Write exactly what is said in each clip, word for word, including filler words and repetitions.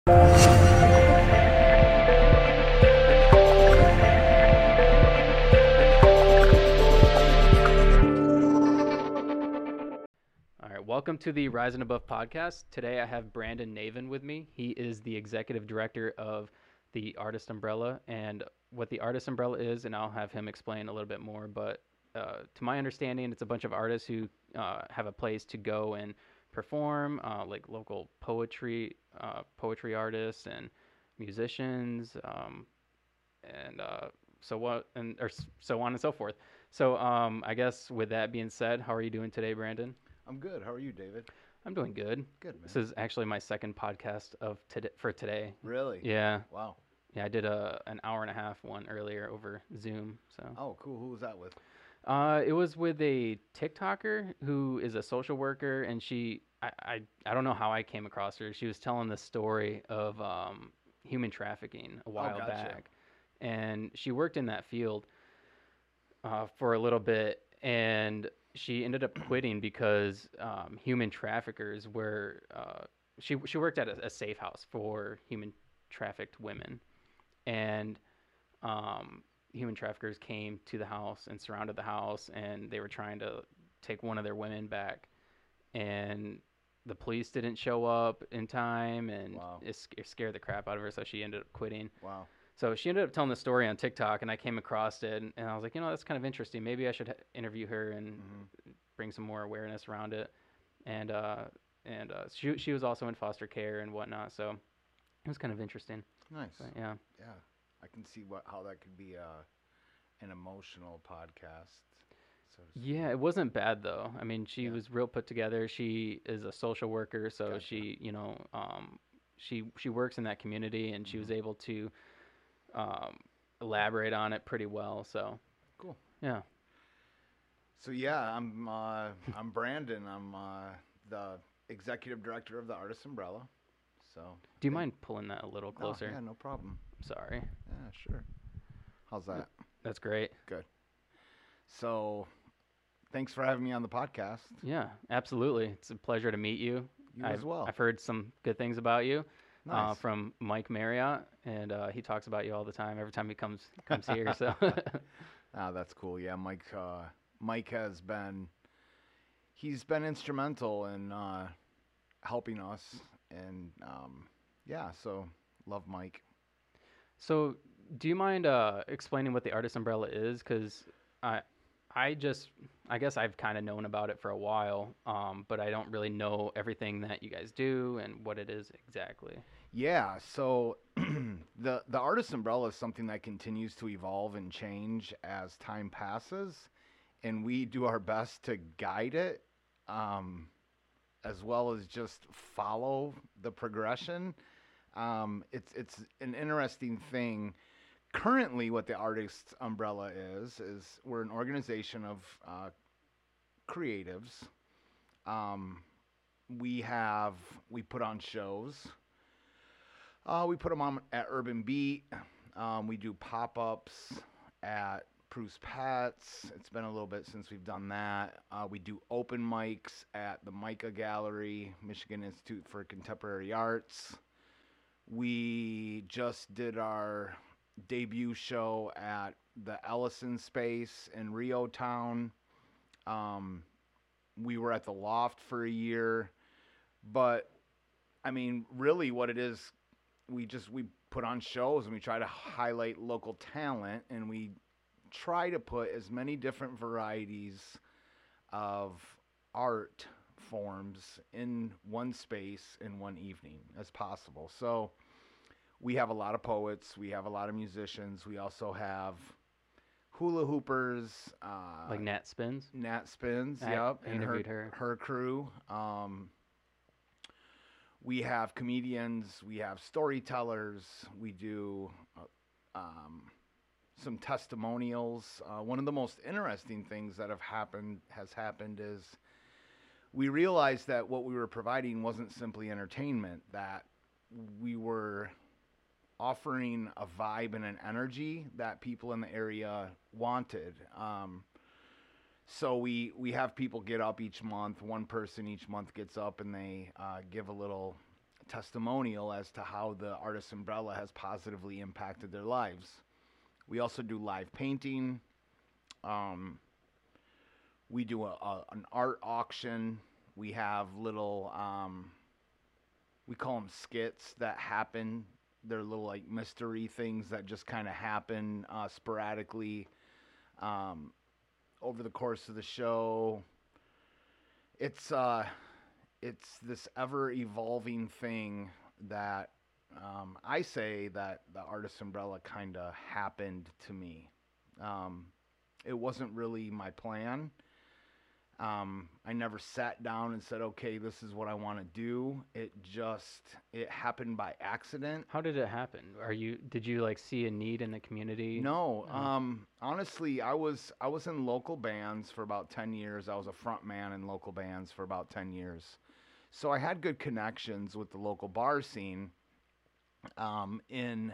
Welcome to the Rise and Above podcast. Today I have Brandon Navin with me. He is the executive director of the Artist Umbrella, and what the Artist Umbrella is, and I'll have him explain a little bit more, but uh, to my understanding, it's a bunch of artists who uh, have a place to go and perform, uh, like local poetry, uh, poetry artists and musicians, um, and uh, so what, and or so on and so forth. So um, I guess with that being said, how are you doing today, Brandon? I'm good. How are you, David? I'm doing good. Good, man. This is actually my second podcast of today for today. Really? Yeah. Wow. Yeah, I did a an hour and a half one earlier over Zoom. So. Oh, cool. Who was that with? Uh, it was with a TikToker who is a social worker, and she, I, I, I don't know how I came across her. She was telling the story of um, human trafficking a while oh, gotcha. back, and she worked in that field uh, for a little bit, and she ended up quitting because um, human traffickers were. Uh, she she worked at a, a safe house for human trafficked women, and um, human traffickers came to the house and surrounded the house, and they were trying to take one of their women back, and the police didn't show up in time, and wow. it, it scared the crap out of her, so she ended up quitting. Wow. So she ended up telling the story on TikTok, and I came across it, and, and I was like, you know, that's kind of interesting. Maybe I should ha- interview her and mm-hmm. bring some more awareness around it. And uh, and uh, she she was also in foster care and whatnot, so it was kind of interesting. Nice. But, yeah. Yeah, I can see what how that could be uh, an emotional podcast. So yeah, it wasn't bad though. I mean, she yeah. was real put together. She is a social worker, so gotcha. she, you know, um, she she works in that community, and she mm-hmm. was able to. Um, elaborate on it pretty well. So cool. Yeah. So yeah, I'm uh, I'm Brandon. I'm uh, the executive director of the Artist Umbrella. So do you mind pulling that a little closer? No, yeah, no problem. Sorry. Yeah, sure. How's that? That's great. Good. So thanks for having me on the podcast. Yeah, absolutely. It's a pleasure to meet you. You I've, as well. I've heard some good things about you. Nice. Uh, from Mike Marriott, and uh, he talks about you all the time. Every time he comes comes here, so. Ah, that's cool. Yeah, Mike. Uh, Mike has been. He's been instrumental in uh, helping us, and um, yeah, so love Mike. So, do you mind uh, explaining what the Artist Umbrella is? Because I, I just, I guess I've kind of known about it for a while, um, but I don't really know everything that you guys do and what it is exactly. Yeah, so the the Artist Umbrella is something that continues to evolve and change as time passes, and we do our best to guide it, um, as well as just follow the progression. Um, it's it's an interesting thing. Currently, what the Artist Umbrella is, is we're an organization of uh, creatives. Um, we have, we put on shows. Uh, we put them on at Urban Beat. Um, we do pop-ups at Prue's Pets. It's been a little bit since we've done that. Uh, we do open mics at the Mica Gallery, Michigan Institute for Contemporary Arts. We just did our debut show at the Ellison Space in Rio Town. Um, we were at the Loft for a year, but I mean, really what it is, we just, we put on shows and we try to highlight local talent, and we try to put as many different varieties of art forms in one space in one evening as possible. So we have a lot of poets, we have a lot of musicians, we also have hula hoopers, uh, like Nat Spins. Nat Spins, I yep, and interviewed her, her. her crew. Um, we have comedians, we have storytellers, we do uh, um, some testimonials. Uh, one of the most interesting things that have happened has happened is we realized that what we were providing wasn't simply entertainment, that we were offering a vibe and an energy that people in the area wanted. Um, so we, we have people get up each month. One person each month gets up and they uh, give a little testimonial as to how the Artist Umbrella has positively impacted their lives. We also do live painting. Um, we do a, a, an art auction. We have little, um, we call them skits that happen. They're little like mystery things that just kind of happen uh, sporadically um, over the course of the show. It's uh, it's this ever evolving thing that um, I say that the Artist Umbrella kind of happened to me. Um, it wasn't really my plan. Um, I never sat down and said, okay, this is what I want to do. It just, it happened by accident. How did it happen? Are you, did you like see a need in the community? No, Oh. um, honestly, I was, I was in local bands for about ten years. I was a front man in local bands for about ten years. So I had good connections with the local bar scene. Um, in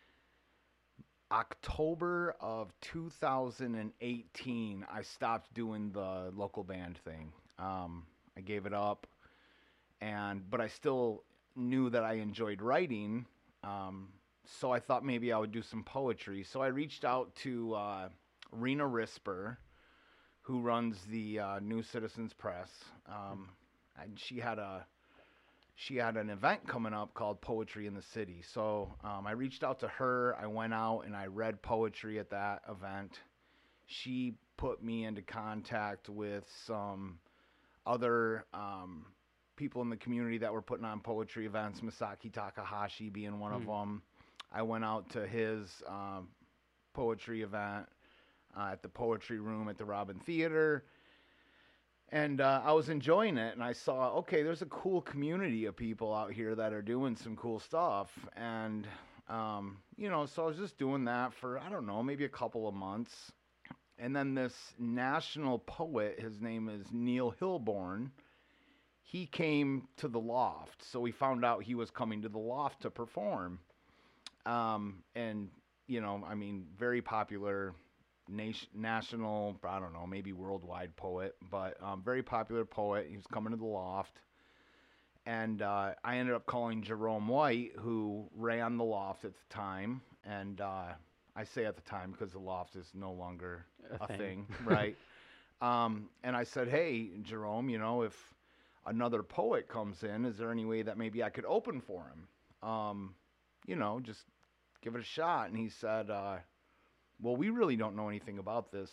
October of two thousand eighteen, I stopped doing the local band thing. Um, I gave it up, and but I still knew that I enjoyed writing. Um, so I thought maybe I would do some poetry. So I reached out to uh, Rena Risper, who runs the uh, New Citizens Press, um, and she had a she had an event coming up called Poetry in the City. So um, I reached out to her. I went out and I read poetry at that event. She put me into contact with some other um, people in the community that were putting on poetry events, Masaki Takahashi being one mm. of them. I went out to his um, poetry event uh, at the Poetry Room at the Robin Theater. And uh, I was enjoying it, and I saw, okay, there's a cool community of people out here that are doing some cool stuff. And, um, you know, so I was just doing that for, I don't know, maybe a couple of months. And then this national poet, his name is Neil Hilborn, he came to the Loft. So we found out he was coming to the Loft to perform. Um, and, you know, I mean, very popular nation, national, I don't know, maybe worldwide poet, but um, very popular poet. He was coming to the Loft. And uh, I ended up calling Jerome White, who ran the Loft at the time. And uh, I say at the time because the Loft is no longer a, a thing. thing, right? um, and I said, hey, Jerome, you know, if another poet comes in, is there any way that maybe I could open for him? Um, you know, just give it a shot. And he said, uh, well, we really don't know anything about this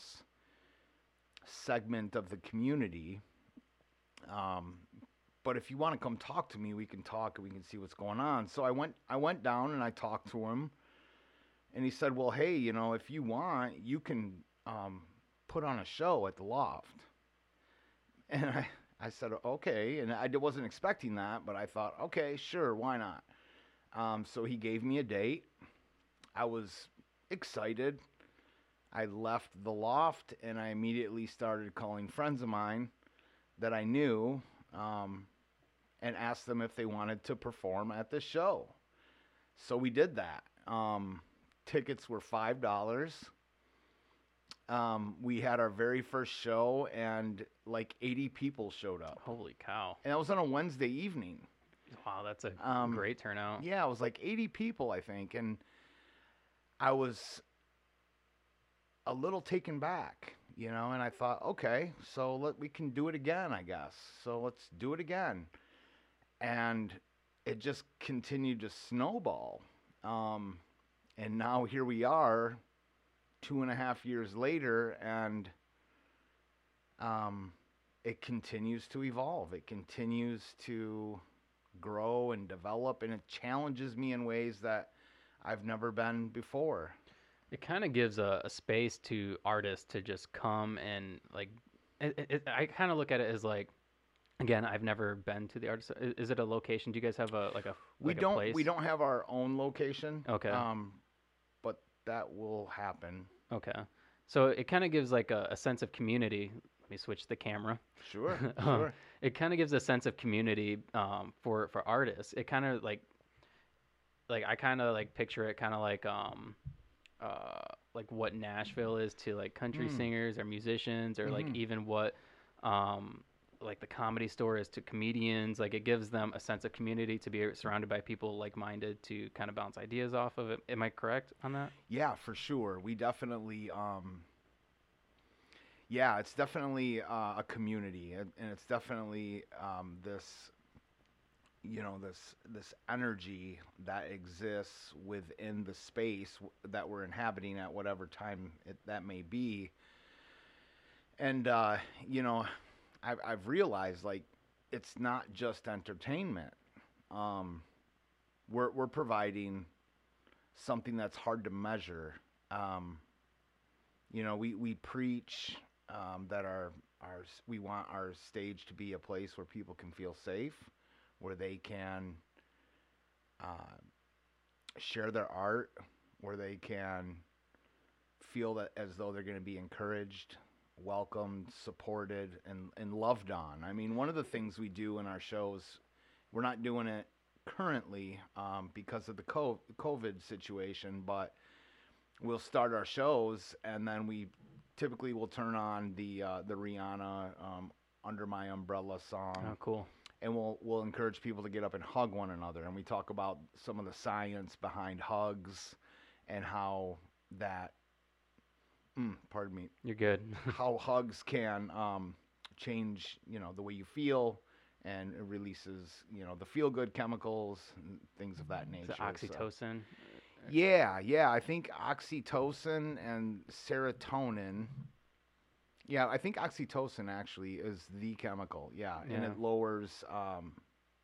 segment of the community. Um, but if you want to come talk to me, we can talk and we can see what's going on. So I went, I went down and I talked to him, and he said, well, hey, you know, if you want, you can um, put on a show at the Loft. And I, I said, okay. And I wasn't expecting that, but I thought, okay, sure, why not? Um, so he gave me a date. I was excited. I left the Loft and I immediately started calling friends of mine that I knew um, and asked them if they wanted to perform at this show. So we did that. Um, tickets were five dollars. Um, we had our very first show and like eighty people showed up. Holy cow. And that was on a Wednesday evening. Wow, that's a um, great turnout. Yeah, it was like eighty people, I think. And I was a little taken back, you know, and I thought, okay, so let, we can do it again, I guess. So let's do it again. And it just continued to snowball. Um, and now here we are two and a half years later, and um, it continues to evolve. It continues to grow and develop, and it challenges me in ways that I've never been before. It kind of gives a, a space to artists to just come and like, it, it, I kind of look at it as like, again, I've never been to the artist. Is, is it a location? Do you guys have a like a we like don't a place? we don't have our own location. Okay. Um, but that will happen. Okay. So it kind of gives like a, a sense of community. Let me switch the camera. Sure. um, sure. It kind of gives a sense of community um, for for artists. It kind of like like I kind of like picture it kind of like um. Uh, like what Nashville is to like country mm. singers or musicians or mm-hmm. like even what um, like the Comedy Store is to comedians. Like it gives them a sense of community to be surrounded by people like-minded to kind of bounce ideas off of it. Am I correct on that? Yeah, for sure. We definitely, um, yeah, it's definitely uh, a community, and, and it's definitely um, this, you know, this this energy that exists within the space w- that we're inhabiting at whatever time it, that may be. And uh, you know, I've I've realized like it's not just entertainment. Um, we're we're providing something that's hard to measure. Um, you know, we we preach um, that our our s- we want our stage to be a place where people can feel safe, where they can uh, share their art, where they can feel that as though they're going to be encouraged, welcomed, supported, and and loved on. I mean, one of the things we do in our shows, we're not doing it currently um, because of the co- COVID situation, but we'll start our shows and then we typically will turn on the uh, the Rihanna um, "Under My Umbrella" song, Oh, cool. and we'll we'll encourage people to get up and hug one another, and we talk about some of the science behind hugs and how that mm, pardon me You're good. how hugs can um, change, you know, the way you feel, and it releases, you know, the feel good chemicals and things of that Is nature. it So, oxytocin? yeah, yeah, I think oxytocin and serotonin. Yeah, I think oxytocin actually is the chemical. Yeah, and Yeah. it lowers um,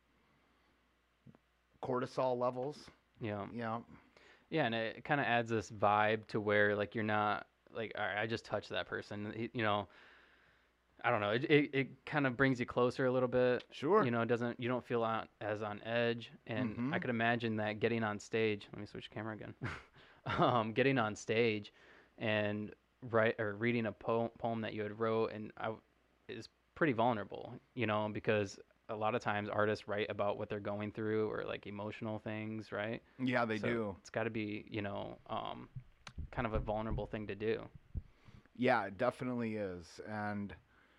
cortisol levels. Yeah. Yeah, Yeah, and it kind of adds this vibe to where like you're not like, all right, I just touched that person. He, you know, I don't know. It it, it kind of brings you closer a little bit. sure. You know, it doesn't you don't feel on, as on edge. And Mm-hmm. I could imagine that getting on stage. Let me switch camera again. um, getting on stage and write or reading a poem, poem that you had wrote and I w- is pretty vulnerable. You know, because a lot of times artists write about what they're going through or like emotional things, right? Yeah, they So do. it's got to be, you know, um, kind of a vulnerable thing to do. Yeah, it definitely is. And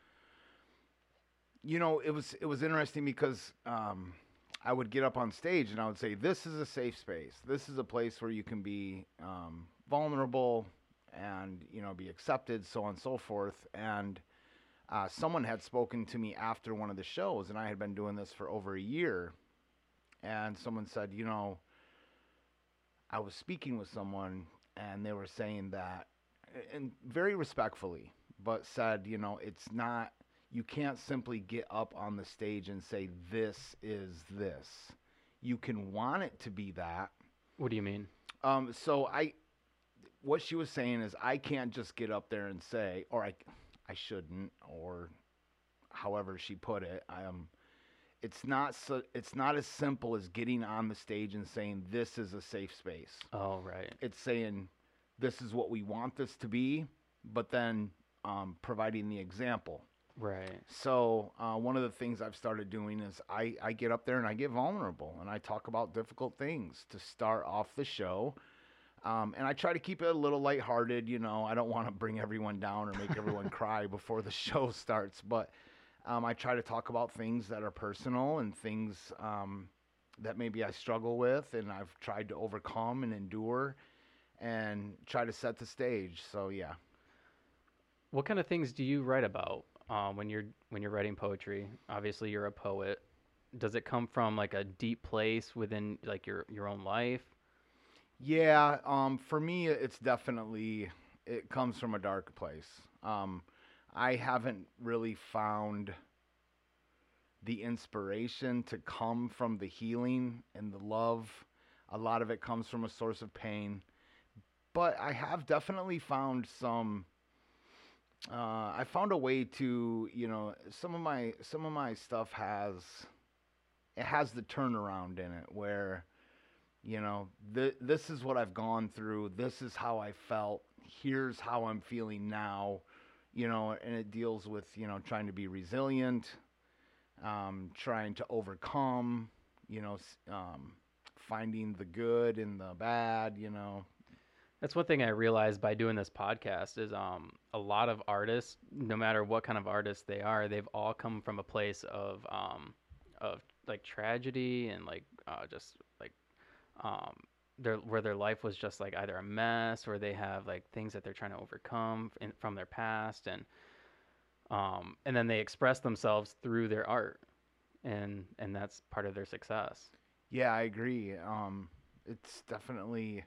you know, it was it was interesting because um, I would get up on stage and I would say, "This is a safe space. This is a place where you can be um, vulnerable and you know be accepted, so on and so forth." And uh, someone had spoken to me after one of the shows, and I had been doing this for over a year. And someone said, "You know, I was speaking with someone, and they were saying that, and very respectfully, but said, you know, it's not, you can't simply get up on the stage and say, this is this. You can want it to be that." What do you mean? Um, so I, what she was saying is, I can't just get up there and say, or I, I shouldn't, or however she put it. I am. It's not so. It's not as simple as getting on the stage and saying this is a safe space. Oh, right. It's saying this is what we want this to be, but then um, providing the example. Right. So uh, one of the things I've started doing is I, I get up there and I get vulnerable and I talk about difficult things to start off the show. Um, and I try to keep it a little lighthearted. You know, I don't want to bring everyone down or make everyone cry before the show starts, but um, I try to talk about things that are personal and things um, that maybe I struggle with and I've tried to overcome and endure and try to set the stage. So yeah. What kind of things do you write about um, when you're when you're writing poetry? Obviously, you're a poet. Does it come from like a deep place within like your your own life? Yeah, um, for me, it's definitely, it comes from a dark place. Um, I haven't really found the inspiration to come from the healing and the love. A lot of it comes from a source of pain, but I have definitely found some. Uh, I found a way to, you know, some of my some of my stuff has it has the turnaround in it where, you know, th- this is what I've gone through. This is how I felt. Here's how I'm feeling now, you know, and it deals with, you know, trying to be resilient, um, trying to overcome, you know, s- um, finding the good in the bad, you know. That's one thing I realized by doing this podcast is um a lot of artists, no matter what kind of artists they are, they've all come from a place of um of like tragedy and like uh, just like um their where their life was just like either a mess or they have like things that they're trying to overcome in, from their past, and um and then they express themselves through their art, and and that's part of their success. Yeah, I agree. Um, it's definitely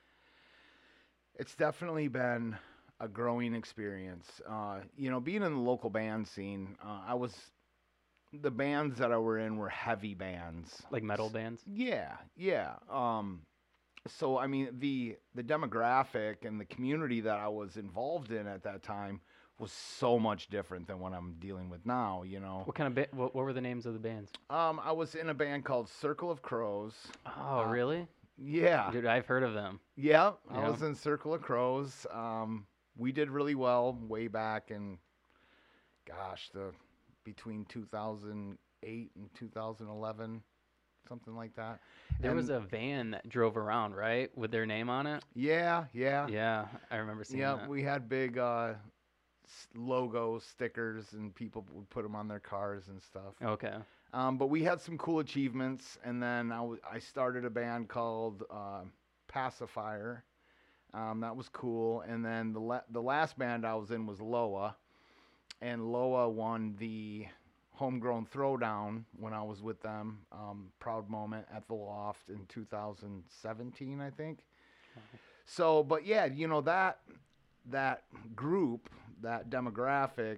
it's definitely been a growing experience. Uh, you know, being in the local band scene, uh, I was the bands that I were in were heavy bands. Like metal S- bands. Yeah, yeah. Um, so I mean, the the demographic and the community that I was involved in at that time was so much different than what I'm dealing with now. You know, What kind of ba- what, what were the names of the bands? um, I was in a band called Circle of Crows. Oh, Uh, really? yeah, Dude, I've heard of them. yeah. I Yeah. was in Circle of Crows. Um, we did really well way back in, gosh, the between two thousand eight and two thousand eleven, something like that. There was And a van that drove around, right, with their name on it. yeah, yeah, Yeah, I remember seeing yeah. that. We had big uh, s- logo stickers, and people would put them on their cars and stuff. Okay. Um, but we had some cool achievements, and then I, w- I started a band called uh, Pacifier. Um, that was cool. And then the la- the last band I was in was Loa, and Loa won the Homegrown Throwdown when I was with them. Um, proud moment at the Loft in two thousand seventeen, I think. So, but yeah, you know that that group, that demographic,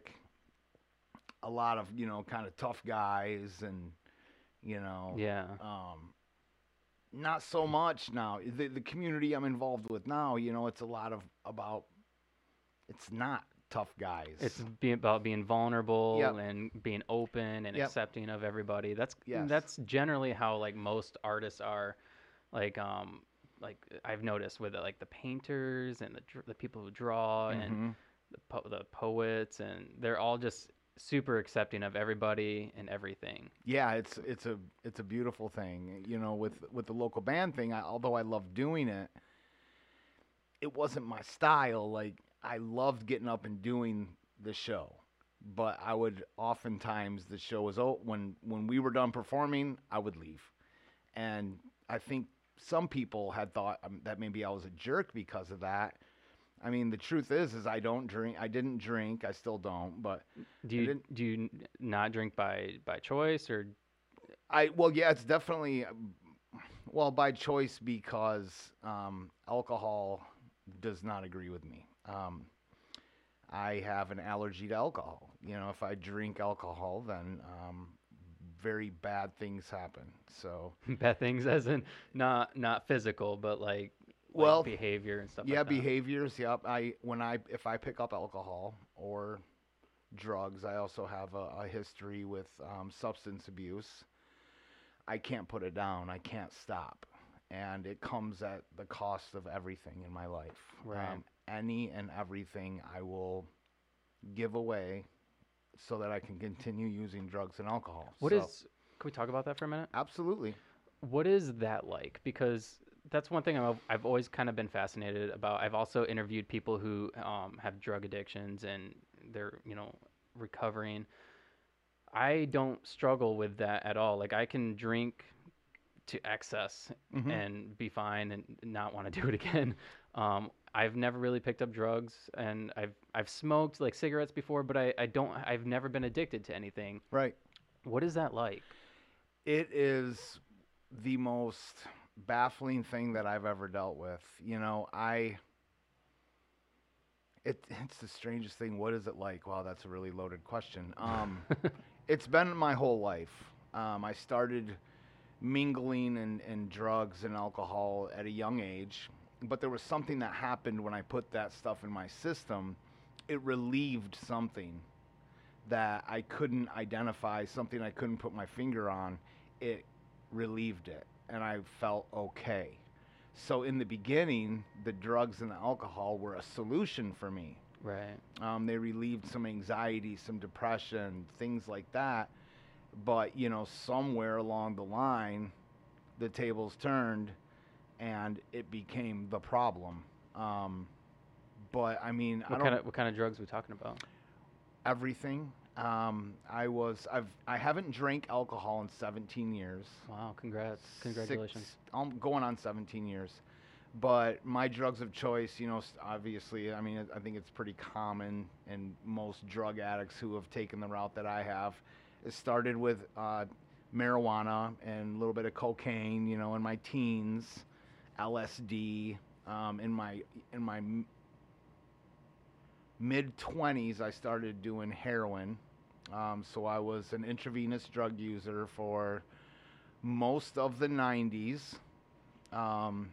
a lot of you know kind of tough guys, and you know, Yeah. um, not so much now. The the community I'm involved with now, you know, it's a lot of about. It's not tough guys. It's being about being vulnerable Yep. and being open and Yep. accepting of everybody. That's Yes. that's generally how like most artists are. Like um like I've noticed with it, like the painters and the dr- the people who draw and Mhm. the po- the poets, and they're all just super accepting of everybody and everything. Yeah, it's it's a it's a beautiful thing. You know, with with the local band thing, I, although I love doing it, it wasn't my style. Like I loved getting up and doing the show, but I would oftentimes the show was oh when when we were done performing, I would leave, and I think some people had thought um, that maybe I was a jerk because of that. I mean, the truth is, is I don't drink. I didn't drink. I still don't. But Do I you didn't. do you n- not drink by by choice or I well, yeah, it's definitely um, well by choice because um, alcohol does not agree with me. Um, I have an allergy to alcohol. You know, if I drink alcohol, then um, very bad things happen. So bad things, as in not not physical but like Well, like behavior and stuff yeah, like that? behaviors. Yep. I when I if I pick up alcohol or drugs, I also have a, a history with um, substance abuse. I can't put it down. I can't stop, and it comes at the cost of everything in my life. Right. Um, any and everything I will give away so that I can continue using drugs and alcohol. What So, is? Can we talk about that for a minute? absolutely? What is that like? Because that's one thing I've, I've always kind of been fascinated about. I've also interviewed people who um, have drug addictions and they're, you know, recovering. I don't struggle with that at all. Like I can drink to excess Mhm. and be fine and not want to do it again. Um, I've never really picked up drugs, and I've I've smoked like cigarettes before, but I, I don't I've never been addicted to anything. Right. What is that like? It is the most baffling thing that I've ever dealt with. You know, I it it's the strangest thing. What is it like? Wow, that's a really loaded question. Um, it's been my whole life. Um, I started mingling and, and drugs and alcohol at a young age, but there was something that happened when I put that stuff in my system. It relieved something that I couldn't identify, something I couldn't put my finger on. It relieved it, and I felt okay. So in the beginning, the drugs and the alcohol were a solution for me. Right. Um, they relieved some anxiety, some depression, things like that. But, you know, somewhere along the line, the tables turned and it became the problem. Um, but I mean, I What don't kind of what kind of drugs we talking about? everything. Um, I was I've I haven't drank alcohol in seventeen years. Wow, congrats, congratulations. Six, I'm going on seventeen years. But my drugs of choice, you know, s- obviously, I mean, I think it's pretty common, and most drug addicts who have taken the route that I have, it started with uh, marijuana and a little bit of cocaine, you know, in my teens, L S D, um, in my in my mid twenties, I started doing heroin. Um, so I was an intravenous drug user for most of the nineties. Um,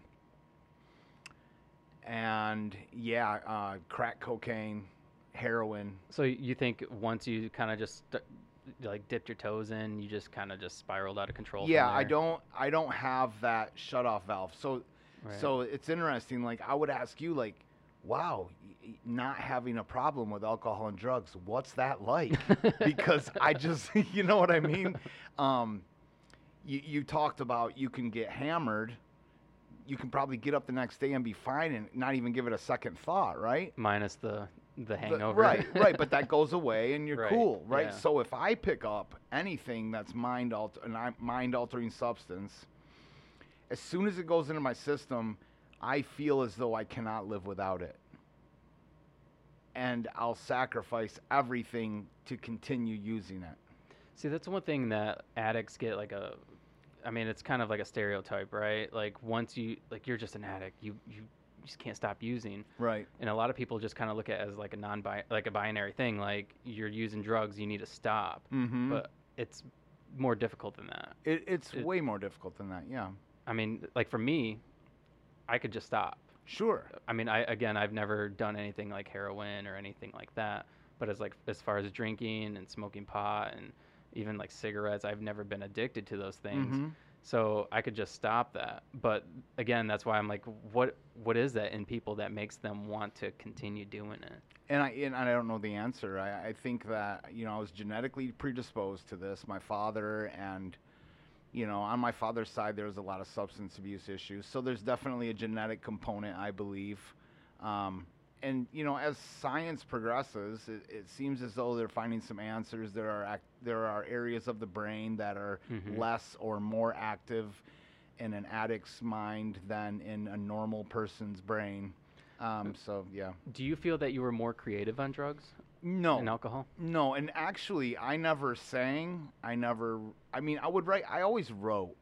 and yeah, uh, crack cocaine, heroin. So y- you think once you kind of just st- like dipped your toes in, you just kind of just spiraled out of control Yeah, from I there? don't I don't have that shut off valve. So Right. so it's interesting. Like I would ask you, like, wow, y- y- not having a problem with alcohol and drugs, what's that like? Because I just, you know what I mean. Um, you you talked about you can get hammered. You can probably get up the next day and be fine and not even give it a second thought, right? Minus the the The- hangover. right, right, but that goes away and you're Right, cool, right? yeah. So if I pick up anything that's mind alter an I- mind altering substance, as soon as it goes into my system, I feel as though I cannot live without it. And I'll sacrifice everything to continue using it. See, that's one thing that addicts get like a I mean, it's kind of like a stereotype, right? Like once you like you're just an addict, you you just can't stop using. Right. And a lot of people just kind of look at it as like a non like a binary thing, like you're using drugs, you need to stop. Mm-hmm. But it's more difficult than that. It, it's it- way more difficult than that, yeah. I mean, like for me, I could just stop. Sure. I mean, I again, I've never done anything like heroin or anything like that. But as like as far as drinking and smoking pot and even like cigarettes, I've never been addicted to those things. Mhm. So I could just stop that. But again, that's why I'm like, what what is that in people that makes them want to continue doing it? And I and I don't know the answer. I, I think that, you know, I was genetically predisposed to this. My father and, you know, on my father's side, there was a lot of substance abuse issues. So there's definitely a genetic component, I believe. Um, and you know, as science progresses, it, it seems as though they're finding some answers. There are ac- there are areas of the brain that are Mhm. less or more active in an addict's mind than in a normal person's brain. Um, so yeah, Do you feel that you were more creative on drugs no, and alcohol? no, and actually, I never sang. I never. I mean, I would write. I always wrote,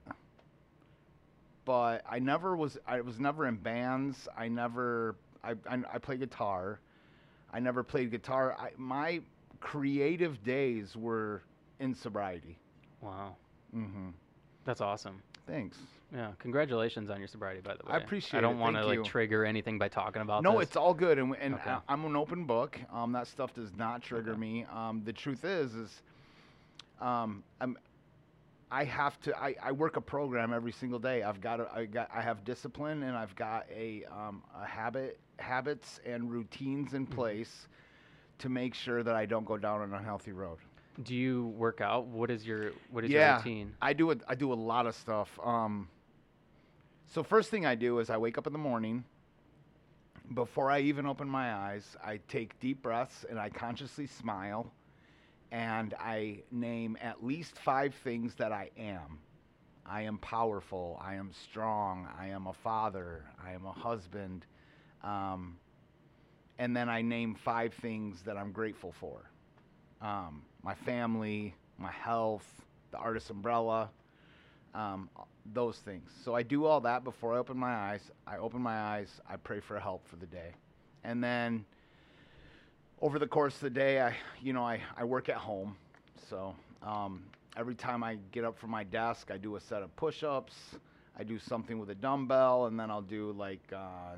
but I never was. I was never in bands. I never. I I, I play guitar. I never played guitar. I, my creative days were in sobriety. Wow, Mm-hmm. that's awesome. Thanks. Yeah, congratulations on your sobriety, by the way. I appreciate I don't it. want to Thank like you. trigger anything by talking about No, this. it's all good, and, and Okay. I, I'm an open book. Um, that stuff does not trigger Okay. me. Um, the truth is, is um, I'm, I have to. I, I work a program every single day. I've got. A, I got. I have discipline, and I've got a um, a habit, habits, and routines in Mhm. place to make sure that I don't go down an unhealthy road. Do you work out? What is your what is Yeah. your routine? I do it. I do a lot of stuff. Um, so first thing I do is I wake up in the morning. Before I even open my eyes, I take deep breaths and I consciously smile, and I name at least five things that I am. I am powerful. I am strong. I am a father. I am a husband. Um, and then I name five things that I'm grateful for. Um, my family, my health, the Artist Umbrella, um, those things. So I do all that before I open my eyes. I open my eyes, I pray for help for the day. And then over the course of the day, I, you know, I, I work at home. So um, every time I get up from my desk, I do a set of push-ups. I do something with a dumbbell, and then I'll do like uh,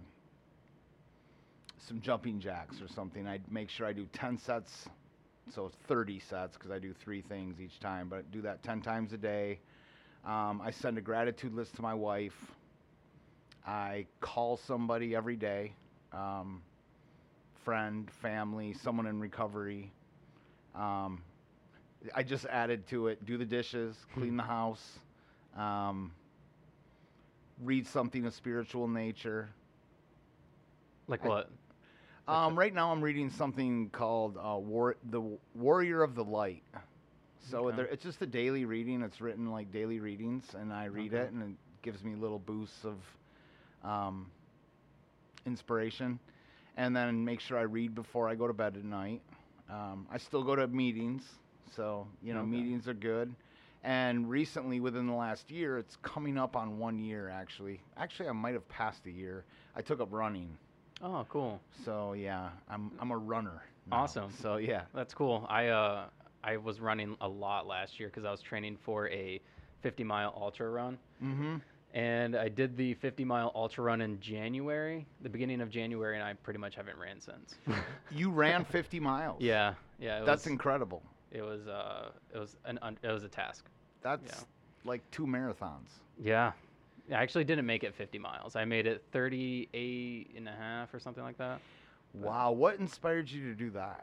some jumping jacks or something. I make sure I do ten sets, so thirty sets, because I do three things each time, but I do that ten times a day. Um, I send a gratitude list to my wife. I call somebody every day, um, friend, family, someone in recovery. Um, I just added to it, do the dishes, clean the house, um, read something of spiritual nature. Like I- what? Um, right now I'm reading something called uh, War the Warrior of the Light. So Okay. there, it's just a daily reading. It's written like daily readings, and I read Okay. it, and it gives me little boosts of um, inspiration. And then make sure I read before I go to bed at night. Um, I still go to meetings, so you know Okay. meetings are good. And recently, within the last year, it's coming up on one year actually. Actually, I might have passed a year. I took up running. Oh, cool. So yeah, I'm I'm a runner now. Awesome. So yeah. That's cool. I uh I was running a lot last year because I was training for a fifty mile ultra run, Mm-hmm. and I did the fifty mile ultra run in January, the beginning of January, and I pretty much haven't ran since. You ran fifty miles. Yeah, yeah. It That's was, incredible. It was uh it was an un- it was a task. That's Yeah. like two marathons. Yeah. I actually didn't make it fifty miles. I made it thirty-eight and a half or something like that. But- Wow. What inspired you to do that?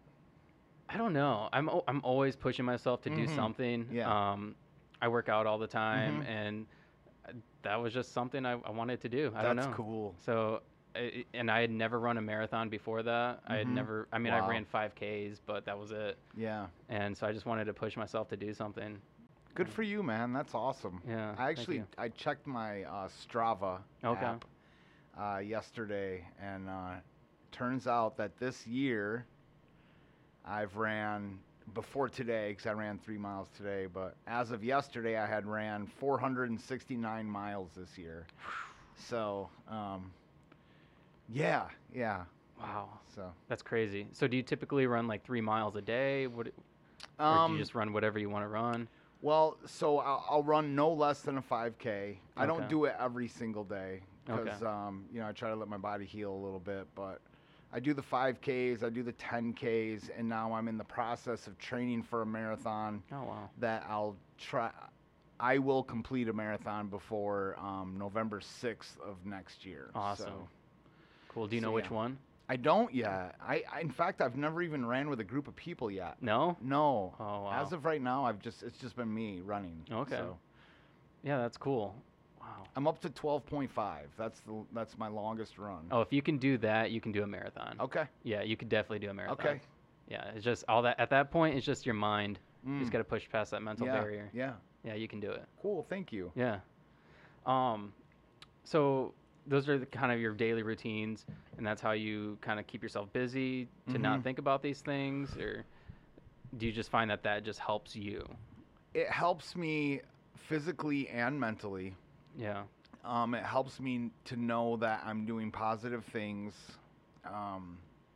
I don't know. I'm o- I'm always pushing myself to do Mhm. something. Yeah. Um, I work out all the time, Mhm. and uh, that was just something I, I wanted to do. I don't That's know. cool. So, I, and I had never run a marathon before that. I had Mhm. never. I mean, Wow. I ran five Ks, but that was it. Yeah. And so I just wanted to push myself to do something. Good for you, man. That's awesome. Yeah. I thank actually you. I checked my uh, Strava Okay. app uh, yesterday, and uh, turns out that this year I've ran before today because I ran three miles today. But as of yesterday, I had ran four hundred sixty-nine miles this year. So um, yeah, yeah. Wow. So That's crazy. So do you typically run like three miles a day? What, or do um, you just run whatever you want to run? well, so I'll, I'll run no less than a five K. I don't Okay. do it every single day because Okay. um, you know I try to let my body heal a little bit. But I do the five Ks, I do the ten Ks, and now I'm in the process of training for a marathon Oh wow. that I'll try. I will complete a marathon before um, November sixth of next year. Awesome. So Cool. Do you so know which yeah. one? I don't yet. I, I in fact I've never even ran with a group of people yet. No. No. Oh wow. As of right now, I've just it's just been me running. Okay. So Yeah, that's cool. Wow. I'm up to twelve point five. That's the that's my longest run. Oh, if you can do that, you can do a marathon. Okay. Yeah, you could definitely do a marathon. Okay. Yeah, it's just all that at that point. It's just your mind. You Mm. just got to push past that mental yeah. barrier. Yeah. Yeah, you can do it. Cool. Thank you. Yeah. Um, so those are the kind of your daily routines, and that's how you kind of keep yourself busy to not Mhm. think about these things, or do you just find that that just helps you? It helps me physically and mentally. Yeah. Um, it helps me to know that I'm doing positive things. Um,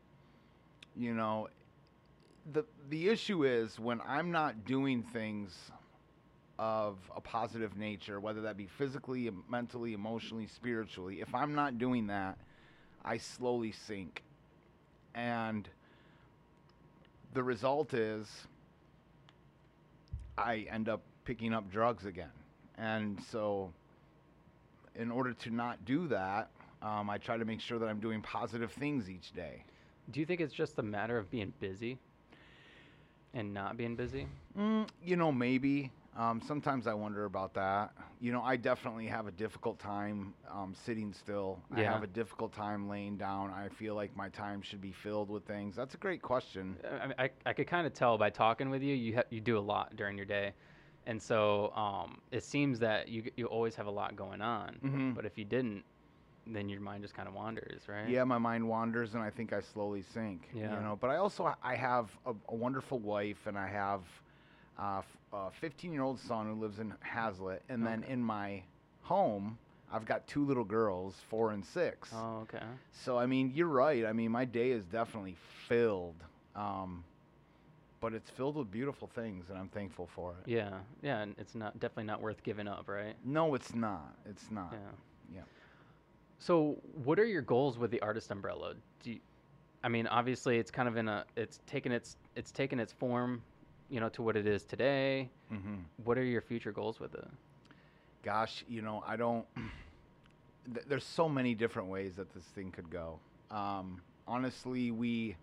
you know, the the issue is when I'm not doing things of a positive nature, whether that be physically, em- mentally, emotionally, spiritually. If I'm not doing that, I slowly sink, and the result is I end up picking up drugs again. And so, in order to not do that, um, I try to make sure that I'm doing positive things each day. Do you think it's just a matter of being busy and not being busy? Mm, you know, maybe. Um, sometimes I wonder about that. You know, I definitely have a difficult time um, sitting still. I Yeah. have a difficult time laying down. I feel like my time should be filled with things. That's a great question. I, mean, I, I could kind of tell by talking with you, you ha- you do a lot during your day, and so um, it seems that you you always have a lot going on. Mhm. But if you didn't, then your mind just kind of wanders, right? Yeah, my mind wanders, and I think I slowly sink. Yeah. You know, but I also I have a, a wonderful wife, and I have uh, f- a fifteen-year-old son who lives in Hazlitt, and then Okay. in my home, I've got two little girls, four and six. Oh, okay. So I mean, you're right. I mean, my day is definitely filled, um, but it's filled with beautiful things, and I'm thankful for it. Yeah, yeah, and it's not definitely not worth giving up, right? No, it's not. It's not. Yeah. Yeah. So, what are your goals with the Artist Umbrella? Do you, I mean, obviously, it's kind of in a, it's taken its, it's taken its form, you know, to what it is today. hmm What are your future goals with it? Gosh, you know, I don't. th- there's so many different ways that this thing could go. Um, honestly, we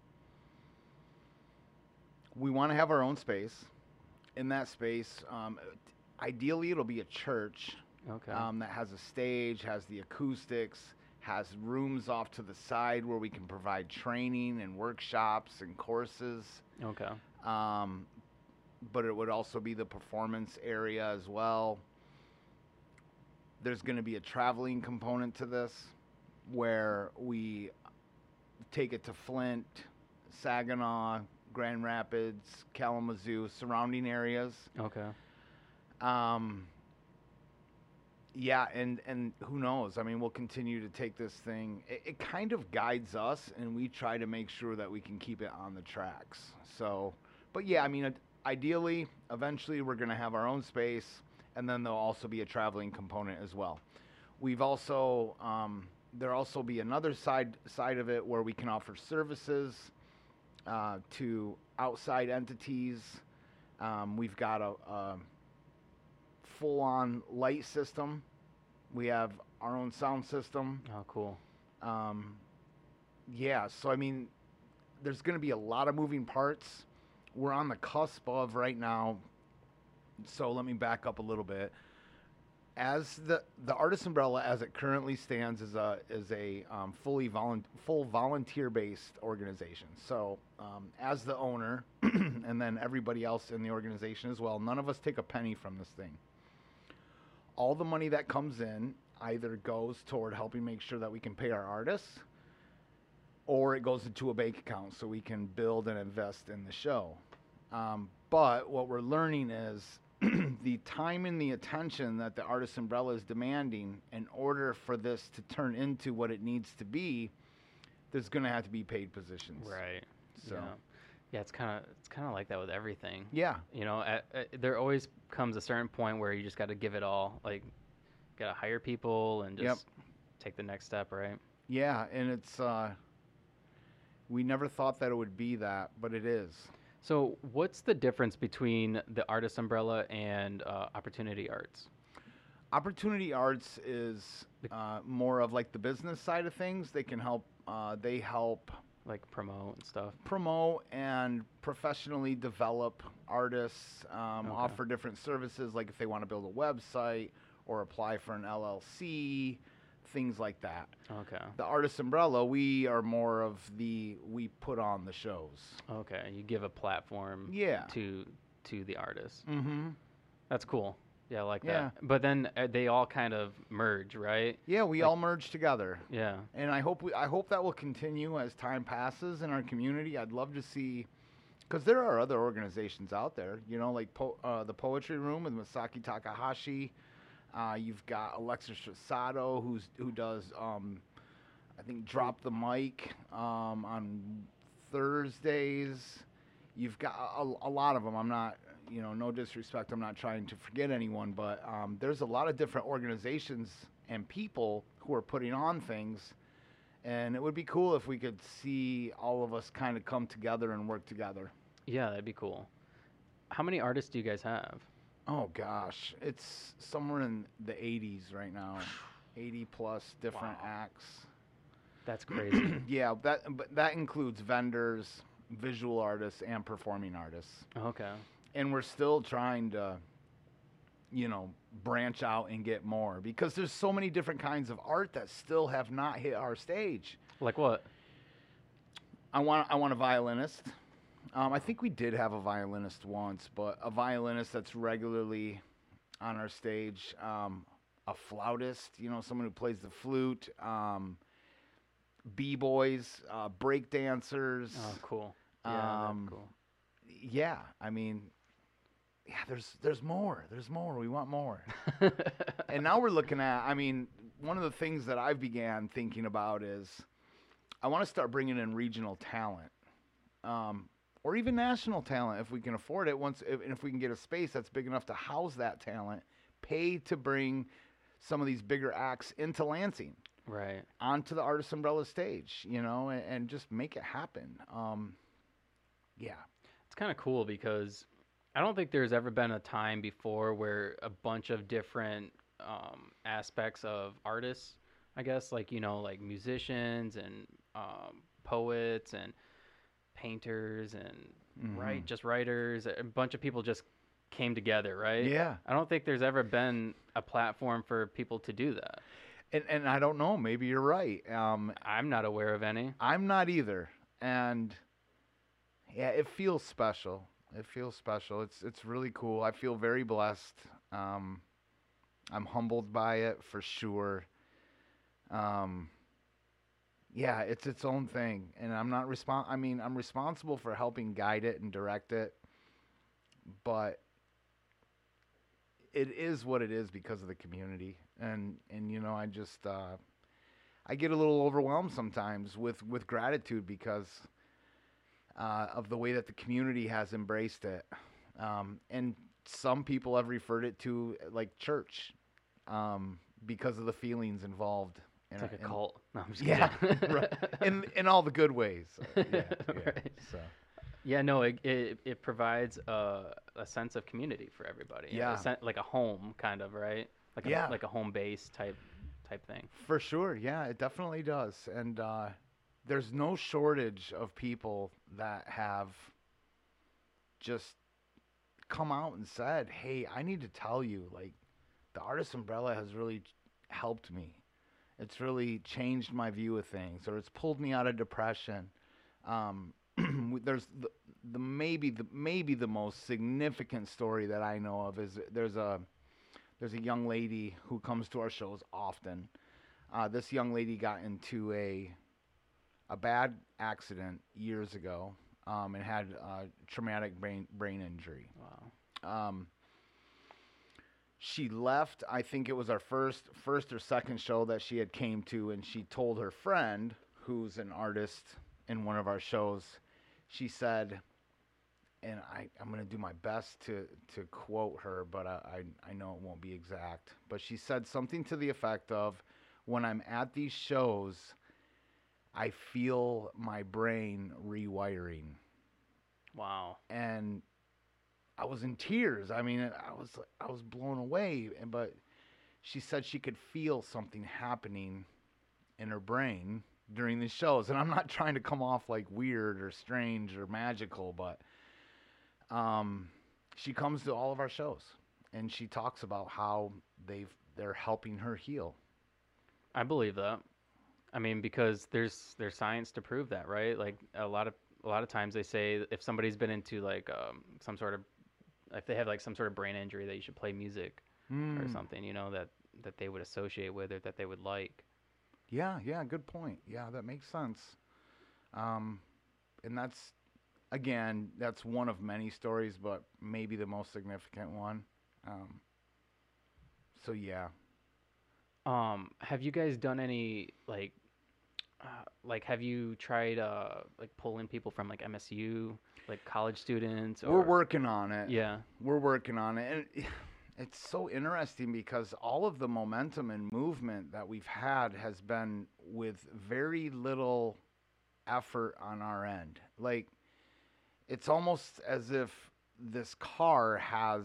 we want to have our own space. In that space, um, ideally, it'll be a church Okay. um, that has a stage, has the acoustics, has rooms off to the side where we can provide training and workshops and courses. Okay. Um, but it would also be the performance area as well. There's going to be a traveling component to this where we take it to Flint, Saginaw, Grand Rapids, Kalamazoo, surrounding areas. Okay. Um, yeah, and, and who knows? I mean, we'll continue to take this thing. It, it kind of guides us, and we try to make sure that we can keep it on the tracks. So, but yeah, I mean, ideally, eventually, we're going to have our own space, and then there'll also be a traveling component as well. We've also, um, there'll also be another side side of it where we can offer services uh, to outside entities. Um, we've got a, a full-on light system. We have our own sound system. Oh, cool. Um, yeah, so I mean, there's going to be a lot of moving parts. We're on the cusp of right now. So let me back up a little bit. As the the Artist Umbrella, as it currently stands, is a is a um, fully volun- full volunteer-based organization. So um, as the owner, and then everybody else in the organization as well, none of us take a penny from this thing. All the money that comes in either goes toward helping make sure that we can pay our artists, or it goes into a bank account so we can build and invest in the show. Um, but what we're learning is the time and the attention that the Artist Umbrella is demanding in order for this to turn into what it needs to be, there's going to have to be paid positions. Right. So. Yeah. Yeah, it's kind of it's kind of like that with everything. Yeah. You know, at, at, there always comes a certain point where you just got to give it all. Like, got to hire people and just Yep. take the next step, right? Yeah, and it's uh, we never thought that it would be that, but it is. So, what's the difference between the Artist Umbrella and uh, Opportunity Arts? Opportunity Arts is uh, more of like the business side of things. They can help. Uh, they help. Like promote and stuff. Promote and professionally develop artists, um, Okay. offer different services, like if they want to build a website or apply for an L L C, things like that. Okay. The Artist Umbrella, we are more of the, we put on the shows. Okay. You give a platform Yeah. to to the artist. Mm-hmm. That's cool. Yeah, I like Yeah. that. But then uh, they all kind of merge, right? Yeah, we Like- all merge together. Yeah. And I hope we, I hope that will continue as time passes in our community. I'd love to see, because there are other organizations out there, you know, like po- uh, the Poetry Room with Masaki Takahashi. Uh, you've got Alexis Strasato, who's who does, um, I think, Drop the Mic um, on Thursdays. You've got a, a lot of them. I'm not, you know, no disrespect. I'm not trying to forget anyone, but um, there's a lot of different organizations and people who are putting on things. And it would be cool if we could see all of us kind of come together and work together. Yeah, that'd be cool. How many artists do you guys have? Oh gosh, it's somewhere in the eighties right now. eighty plus different Wow. acts. That's crazy. Yeah, that but that includes vendors, visual artists, and performing artists. Okay. And we're still trying to, you know, branch out and get more because there's so many different kinds of art that still have not hit our stage. Like what? I want I want a violinist. Um, I think we did have a violinist once, but a violinist that's regularly on our stage. Um, a flautist, you know, someone who plays the flute. Um, b-boys, uh, break dancers. Oh, cool. Yeah, Um, that's cool. Yeah, I mean, yeah, there's there's more. There's more. We want more. And now we're looking at, I mean, one of the things that I began thinking about is I want to start bringing in regional talent. Um, or even national talent if we can afford it. Once, if, if we can get a space that's big enough to house that talent, pay to bring some of these bigger acts into Lansing, Right. onto the Artist Umbrella stage, you know, and, and just make it happen. Um, yeah. It's kind of cool because I don't think there's ever been a time before where a bunch of different um, aspects of artists, I guess, like, you know, like musicians and um, poets and painters and right, Mhm. just writers, a bunch of people just came together, right? Yeah. I don't think there's ever been a platform for people to do that. And and I don't know. Maybe you're right. Um, I'm not aware of any. I'm not either. And yeah, it feels special. It feels special. It's it's really cool. I feel very blessed. Um, I'm humbled by it for sure. Um, yeah, it's its own thing, and I'm not respon I mean, I'm responsible for helping guide it and direct it, but it is what it is because of the community. And and you know, I just uh, I get a little overwhelmed sometimes with with gratitude because uh, of the way that the community has embraced it. Um, and some people have referred it to like church, um, because of the feelings involved. It's like a and- cult. No, I'm just Yeah, kidding. right. In in all the good ways. Uh, yeah, yeah. Right. So Yeah, no, it it, it provides a, a sense of community for everybody. Yeah. A sen- like a home, kind of, right? Like a, Yeah. like a home base type type thing. for sure, yeah, it definitely does. And uh, there's no shortage of people that have just come out and said, "Hey, I need to tell you, like, the Artist Umbrella has really helped me. It's really changed my view of things, or it's pulled me out of depression." Um, there's the, the maybe the maybe the most significant story that I know of is there's a there's a young lady who comes to our shows often. Uh, this young lady got into a a bad accident years ago, um, and had uh, traumatic brain brain injury. Wow. Um, she left. I think it was our first first or second show that she had came to, and she told her friend, who's an artist in one of our shows. She said, and I, I'm going to do my best to, to quote her, but I, I, I know it won't be exact. But she said something to the effect of, "When I'm at these shows, I feel my brain rewiring." Wow. And I was in tears. I mean, I was I was blown away. And but she said she could feel something happening in her brain during these shows. And I'm not trying to come off like weird or strange or magical, but um, she comes to all of our shows and she talks about how they've they're helping her heal. I believe that. I mean, because there's there's science to prove that, right? Like a lot of a lot of times they say if somebody's been into like um, some sort of if they have like some sort of brain injury that you should play music or Mm. something, you know, that that they would associate with or that they would like. Yeah, yeah, good point. Yeah, that makes sense. Um, and that's, again, that's one of many stories, but maybe the most significant one. Um, so yeah. Um, have you guys done any like uh, like have you tried uh like pulling people from like M S U, like college students or We're working on it. yeah. We're working on it. And it's so interesting because all of the momentum and movement that we've had has been with very little effort on our end. Like, it's almost as if this car has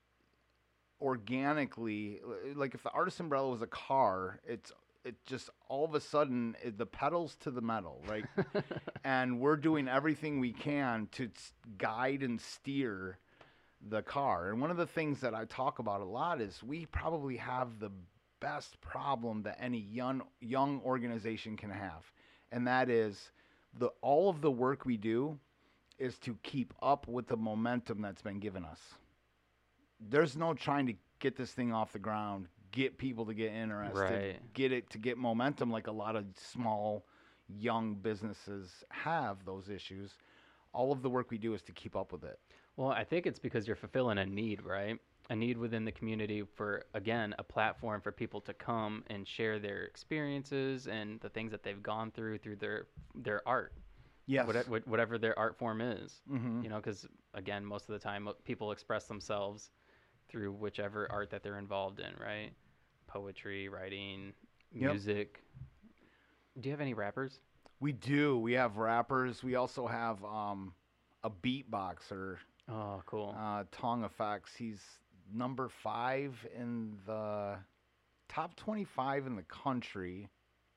organically, like if the Artist Umbrella was a car, it's it just all of a sudden it, the pedals to the metal, right? And we're doing everything we can to s- guide and steer the car. And one of the things that I talk about a lot is we probably have the best problem that any young young organization can have, and that is the all of the work we do is to keep up with the momentum that's been given us. There's no trying to get this thing off the ground, get people to get interested, Right. get it to get momentum like a lot of small young businesses have those issues. All of the work we do is to keep up with it. Well, I think it's because you're fulfilling a need, right? A need within the community for, again, a platform for people to come and share their experiences and the things that they've gone through through their their art, Yes. whate- wh- whatever their art form is. Mm-hmm. You know, because again, most of the time, mo- people express themselves through whichever art that they're involved in, right? Poetry, writing, Yep. music. Do you have any rappers? We do. We have rappers. We also have um, a beatboxer, Oh, cool. uh, Tong Effects. He's number five in the top twenty-five in the country.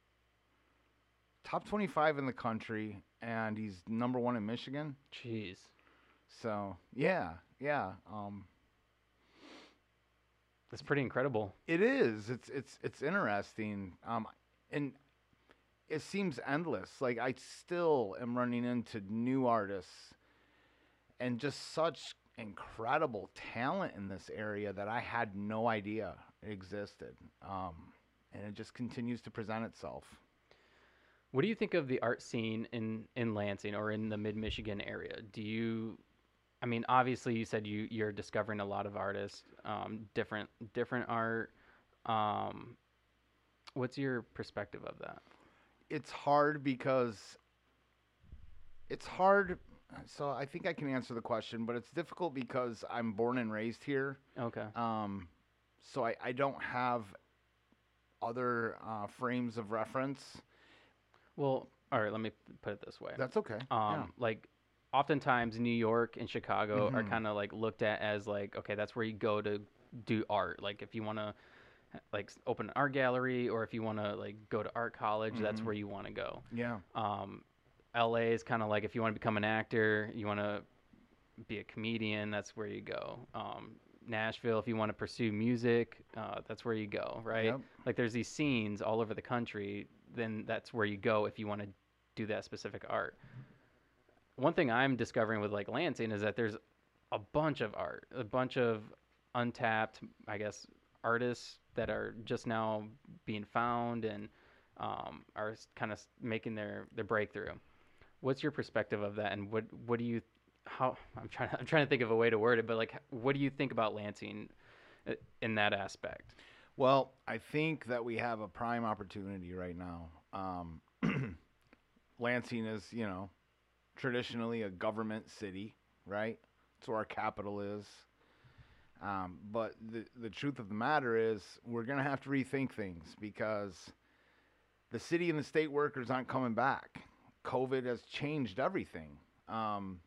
Top twenty-five in the country, and he's number one in Michigan. Jeez. So yeah, yeah. Um, That's pretty incredible. It is. It's it's it's interesting. Um, and it seems endless. Like I still am running into new artists and just such incredible talent in this area that I had no idea existed. Um, and it just continues to present itself. What do you think of the art scene in in Lansing or in the mid-Michigan area? Do you I mean, obviously you said you you're discovering a lot of artists, um, different different art. Um, what's your perspective of that? It's hard because it's hard. So I think I can answer the question, but it's difficult because I'm born and raised here. Okay. Um, so I, I don't have other uh, frames of reference. Well, all right, let me put it this way. That's okay. Um, yeah. like oftentimes New York and Chicago are Mhm. kind of like looked at as like, okay, that's where you go to do art. Like if you want to like s- open an art gallery or if you want to like go to art college, that's Mhm. where you want to go. Yeah. Um, L A is kind of like if you want to become an actor, you want to be a comedian, that's where you go. Um, Nashville, if you want to pursue music, uh, that's where you go, right? Yep. Like there's these scenes all over the country, then that's where you go if you want to do that specific art. One thing I'm discovering with like Lansing is that there's a bunch of art, a bunch of untapped, I guess, artists that are just now being found and um, are kind of making their, their breakthrough. What's your perspective of that, and what what do you how I'm trying I'm trying to think of a way to word it, but like what do you think about Lansing uh, in that aspect? Well, I think that we have a prime opportunity right now. Um, Lansing is, you know, traditionally a government city, right? That's where our capital is. Um, but the the truth of the matter is, we're gonna have to rethink things because the city and the state workers aren't coming back. COVID has changed everything. Um,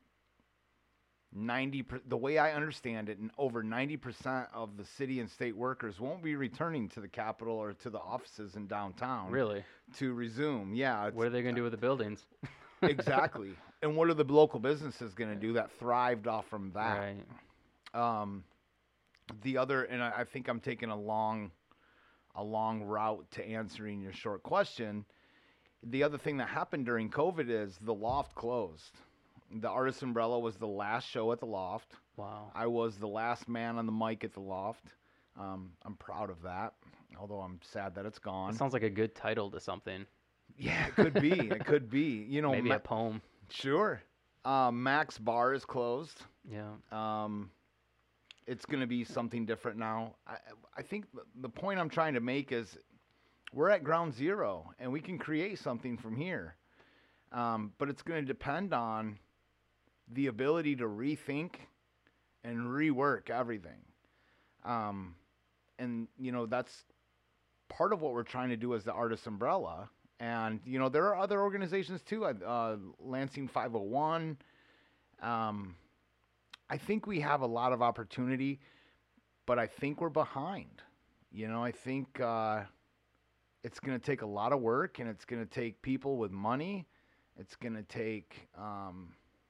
ninety per, the way I understand it, and over ninety percent of the city and state workers won't be returning to the capital or to the offices in downtown Really? to resume. Yeah, it's, What are they going to do with the buildings? exactly. And what are the local businesses going to do that thrived off from that? Right. Um, the other, and I, I think I'm taking a long, a long route to answering your short question. The other thing that happened during COVID is the Loft closed. The Artist Umbrella was the last show at the Loft. Wow. I was the last man on the mic at the Loft. Um, I'm proud of that, although I'm sad that it's gone. That sounds like a good title to something. Yeah, it could be. It could be. You know, Maybe Ma- a poem. sure. Uh, Max Bar is closed. Yeah. Um, it's going to be something different now. I, I think the- the point I'm trying to make is we're at ground zero, and we can create something from here. Um, but it's going to depend on the ability to rethink and rework everything. Um, and, you know, that's part of what we're trying to do as the Artist Umbrella. And, you know, there are other organizations too, uh, Lansing five oh one. Um, I think we have a lot of opportunity, but I think we're behind. You know, I think uh, it's going to take a lot of work, and it's going to take people with money. It's going to take um,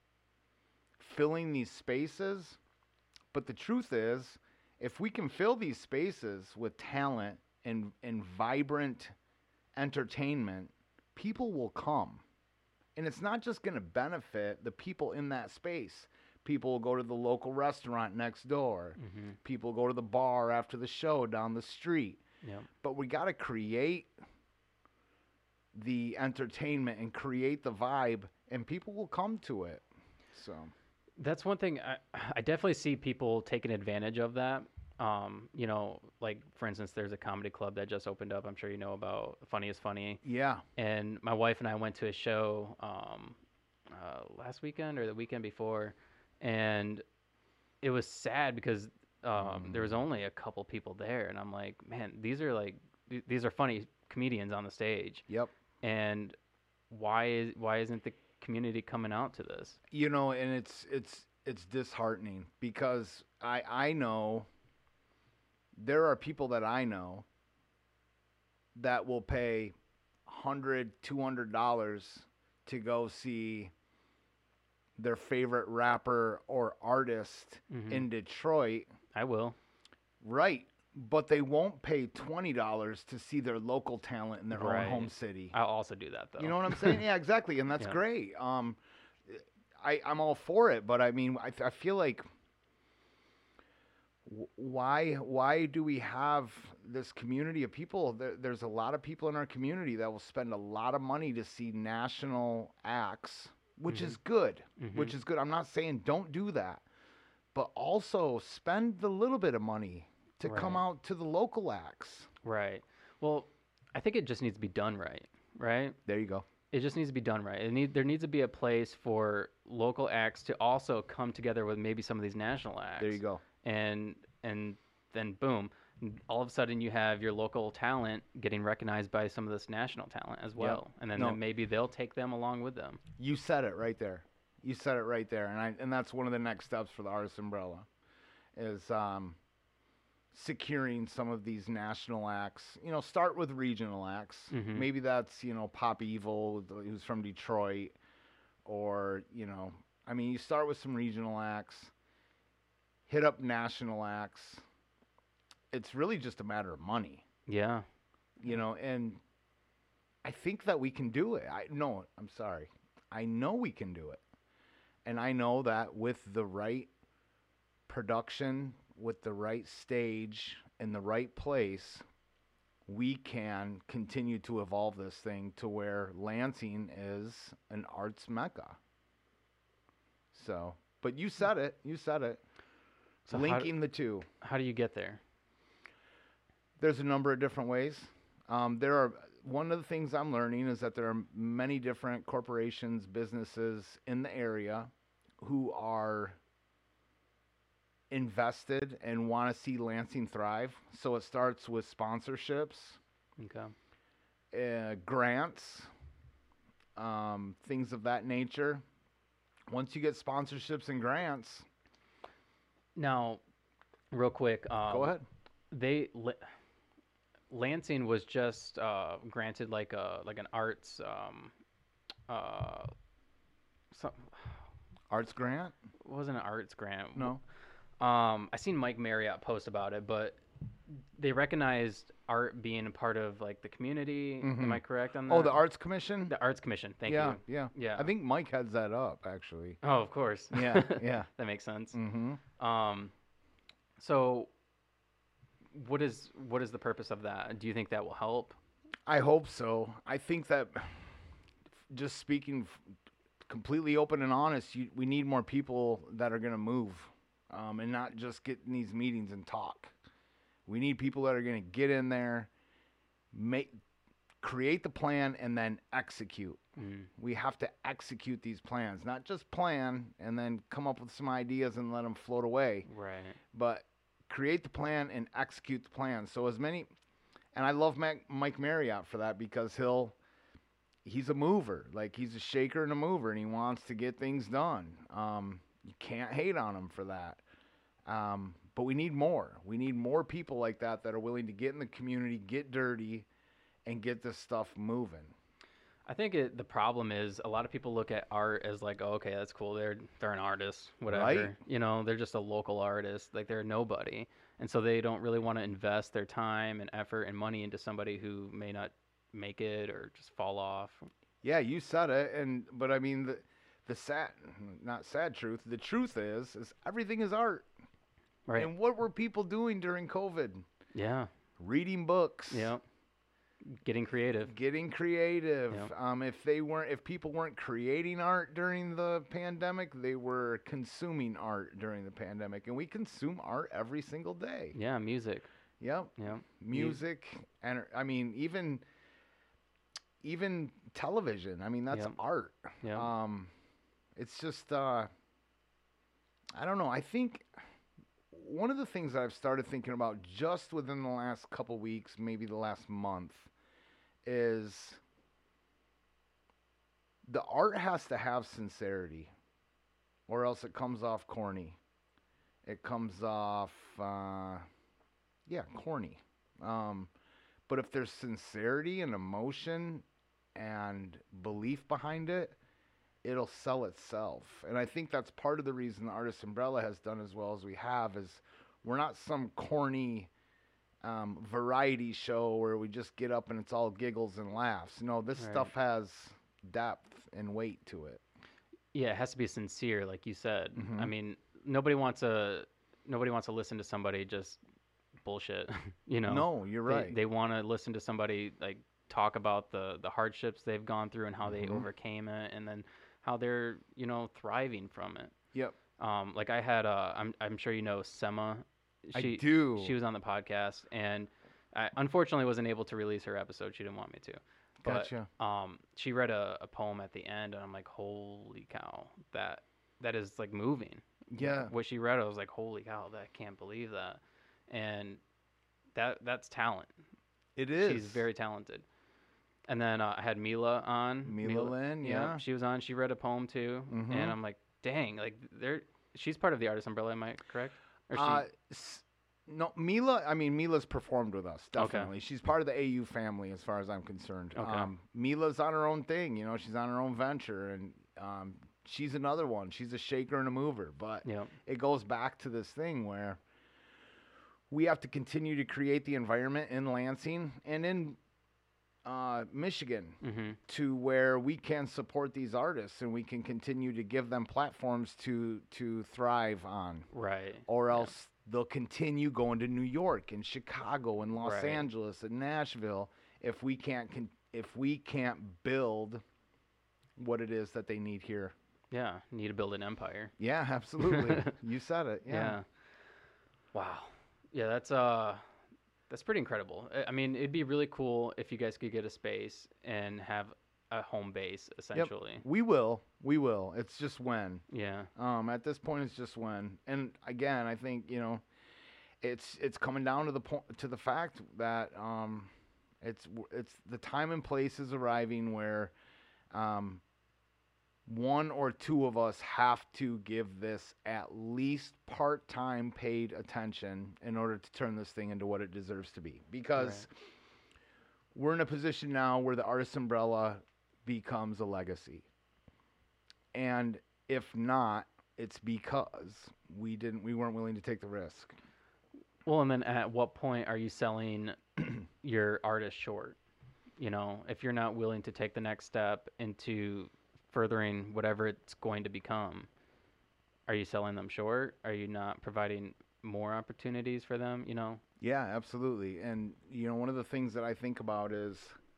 filling these spaces. But the truth is, if we can fill these spaces with talent and, and vibrant entertainment, people will come. And it's not just going to benefit the people in that space. People will go to the local restaurant next door. Mm-hmm. People go to the bar after the show down the street. Yeah. But we got to create the entertainment and create the vibe, and people will come to it. So That's one thing I, I definitely see people taking advantage of that. Um, you know, like for instance, there's a comedy club that just opened up. I'm sure you know about Funny is Funny. yeah, And my wife and I went to a show um, uh, last weekend or the weekend before, and it was sad because um, there was only a couple people there, and I'm like, man, these are like th- these are funny comedians on the stage, yep. and why is why isn't the community coming out to this? You know, and it's it's it's disheartening because I I know there are people that I know that will pay hundred, two hundred dollars to go see their favorite rapper or artist Mhm. in Detroit. I will. Right. but they won't pay twenty dollars to see their local talent in their Right. own home city. I'll also do that though. You know what I'm saying? Yeah, exactly, and that's Yeah. great. Um, I I'm all for it, but I mean, I I feel like w- why why do we have this community of people? There, there's a lot of people in our community that will spend a lot of money to see national acts, which Mhm. is good, Mhm. which is good. I'm not saying don't do that, but also spend the little bit of money to come Right. out to the local acts. Right. Well, I think it just needs to be done right. Right. There you go. It just needs to be done right. It need there needs to be a place for local acts to also come together with maybe some of these national acts. There you go. And and then boom, n- all of a sudden you have your local talent getting recognized by some of this national talent as well. And then, No. then maybe they'll take them along with them. You said it right there. You said it right there, and I and that's one of the next steps for the Artist Umbrella, is um, securing some of these national acts. You know, start with regional acts. Mhm. Maybe that's you know Pop Evil, who's from Detroit, or you know, I mean, you start with some regional acts, hit up national acts. It's really just a matter of money, Yeah. you know, and I think that we can do it. I no, I'm sorry. I know we can do it. And I know that with the right production, with the right stage, in the right place, we can continue to evolve this thing to where Lansing is an arts mecca. So, but you said it. You said it. So how, Linking the two. how do you get there? There's a number of different ways. Um, there are one of the things I'm learning is that there are many different corporations, businesses in the area who are invested and want to see Lansing thrive. So it starts with sponsorships, Okay. uh, grants, um, things of that nature. Once you get sponsorships and grants, Now, real quick. Um, go ahead. They La- Lansing was just uh, granted like a like an arts um, uh, some Arts grant? it wasn't an arts grant. No. Um, I seen Mike Marriott post about it, but they recognized art being a part of like the community. Am Mhm. I correct on that? Oh, the Arts Commission? The Arts Commission. Thank yeah, you. yeah, Yeah. I think Mike heads that up, actually. Oh, of course. Yeah, yeah. That makes sense. Mm-hmm. Um, so what is what is the purpose of that? Do you think that will help? I hope so. I think that, just speaking f- completely open and honest, you, we need more people that are going to move, um, and not just get in these meetings and talk. We need people that are going to get in there, make, create the plan, and then execute. Mm. We have to execute these plans, not just plan and then come up with some ideas and let them float away, Right. but create the plan and execute the plan. So as many, and I love Mac, Mike Marriott for that, because he'll, he's a mover. Like, he's a shaker and a mover, and he wants to get things done. Um, you can't hate on him for that. Um, but we need more. We need more people like that that are willing to get in the community, get dirty, and get this stuff moving. I think it, the problem is a lot of people look at art as like, oh, okay, that's cool. They're they're an artist, whatever. Right. You know, they're just a local artist. Like, they're a nobody, and so they don't really want to invest their time and effort and money into somebody who may not make it or just fall off. Yeah, you said it, and but I mean the the sad, not sad truth. The truth is, is everything is art. Right. And what were people doing during COVID? Yeah. Reading books. Yeah. Getting creative. Getting creative. Yep. Um, if they weren't, if people weren't creating art during the pandemic, they were consuming art during the pandemic, and we consume art every single day. Yeah. Music. Yep. Yeah. Music, and I mean even even television. I mean that's Yep. art. Yeah. Um, it's just uh, I don't know. I think one of the things that I've started thinking about just within the last couple weeks, maybe the last month, is the art has to have sincerity, or else it comes off corny. It comes off, uh, yeah, corny. Um, but if there's sincerity and emotion and belief behind it, it'll sell itself. And I think that's part of the reason the Artist Umbrella has done as well as we have, is we're not some corny um, variety show where we just get up and it's all giggles and laughs. No, this Right. stuff has depth and weight to it. Yeah, it has to be sincere, like you said. I Mhm. mean, nobody wants to nobody wants to listen to somebody just bullshit, you know. No, you're They right. they want to listen to somebody like talk about the the hardships they've gone through and how they Mhm. overcame it, and then how they're, you know, thriving from it. Yep. Um, like I had uh I'm I'm sure you know Sema. I She do. she was on the podcast, and I unfortunately wasn't able to release her episode. She didn't want me to. But Gotcha. um, she read a, a poem at the end, and I'm like, holy cow, that that is like moving. Yeah. What she read, I was like, holy cow, that I can't believe that, and that that's talent. It is. She's very talented. And then uh, I had Mila on. Mila Lynn, yeah. she was on. She read a poem too, Mhm. and I'm like, dang, like they're she's part of the Artist Umbrella, am I correct? Or she? Uh, s- no, Mila. I mean, Mila's performed with us. Okay. Definitely, she's part of the A U family, as far as I'm concerned. Okay. Um, Mila's on her own thing. You know, she's on her own venture, and um, she's another one. She's a shaker and a mover. But Yeah. it goes back to this thing where we have to continue to create the environment in Lansing and in uh, Michigan Mhm. to where we can support these artists and we can continue to give them platforms to to thrive on, Right. or Yeah. else they'll continue going to New York and Chicago and Los Right. Angeles and Nashville if we can't con- if we can't build what it is that they need here. Yeah. Need to build an empire. Yeah, absolutely. You said it. Yeah. Yeah. Wow. Yeah, that's uh that's pretty incredible. I- I mean, it'd be really cool if you guys could get a space and have a home base essentially. We will. We will. It's just when. Yeah. Um, at this point, it's just when. And again, I think you know, it's it's coming down to the point to the fact that um, it's it's the time and place is arriving where, um, one or two of us have to give this at least part-time paid attention in order to turn this thing into what it deserves to be. Because we're in a position now where the Artist Umbrella becomes a legacy. And if not, it's because we didn't we weren't willing to take the risk. Well, and then at what point are you selling your artist short? You know, if you're not willing to take the next step into furthering whatever it's going to become, are you selling them short? Are you not providing more opportunities for them? You know? Yeah, absolutely. And you know, one of the things that I think about is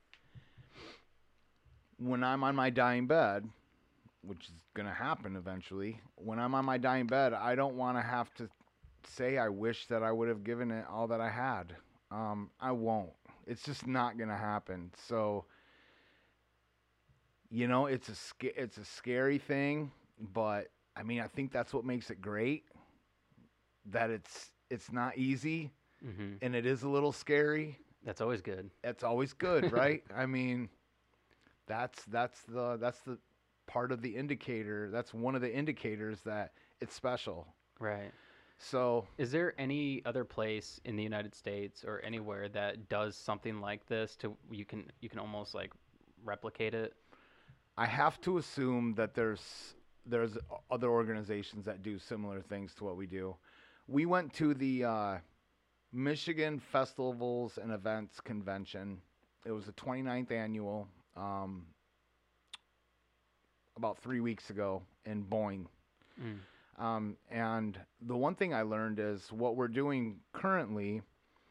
when I'm on my dying bed, which is going to happen eventually, when I'm on my dying bed, I don't want to have to say I wish that I would have given it all that I had. Um, I won't. It's just not going to happen. So, you know, it's a sca- it's a scary thing, but I mean, I think that's what makes it great. That it's it's not easy, Mm-hmm. and it is a little scary. That's always good. That's always good, right? I mean, that's that's the that's the part of the indicator. That's one of the indicators that it's special. Right. So, Is there any other place in the United States or anywhere that does something like this to you can you can almost like replicate it? I have to assume that there's there's other organizations that do similar things to what we do. We went to the uh, Michigan Festivals and Events Convention. It was the twenty-ninth annual, um, about three weeks ago in Boyne. Mm. Um, and the one thing I learned is what we're doing currently.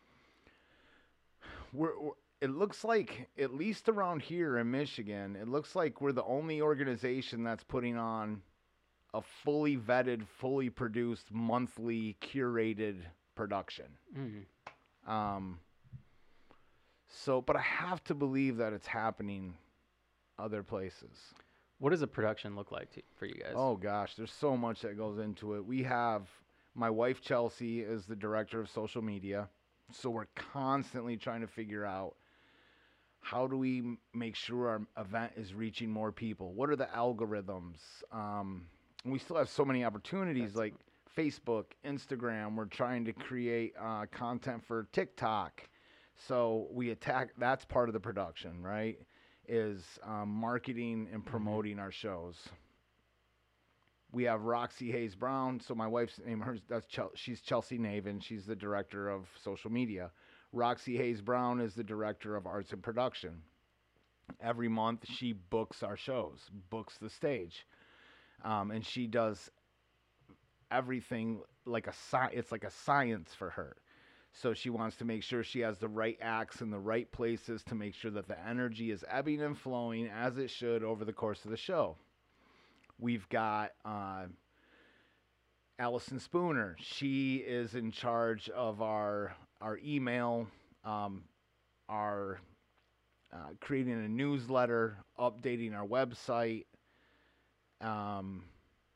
We're, we're it looks like, at least around here in Michigan, it looks like we're the only organization that's putting on a fully vetted, fully produced, monthly curated production. Mm. Um, so, but I have to believe that it's happening other places. What does a production look like to, for you guys? Oh gosh, there's so much that goes into it. We have my wife Chelsea is the director of social media, so we're constantly trying to figure out how do we m- make sure our event is reaching more people. What are the algorithms? Um, and we still have so many opportunities That's- like Facebook, Instagram. We're trying to create uh, content for TikTok, so we attack. That's part of the production, right? Is um, marketing and promoting our shows. We have Roxy Hayes Brown. So my wife's name, hers, that's Chel- she's Chelsea Navin. She's the director of social media. Roxy Hayes Brown is the director of arts and production. Every month she books our shows, books the stage, um, and she does everything like a sci- it's like a science for her. So she wants to make sure she has the right acts in the right places to make sure that the energy is ebbing and flowing as it should over the course of the show. We've got uh, Allison Spooner. She is in charge of our our email, um, our uh, creating a newsletter, updating our website. Um,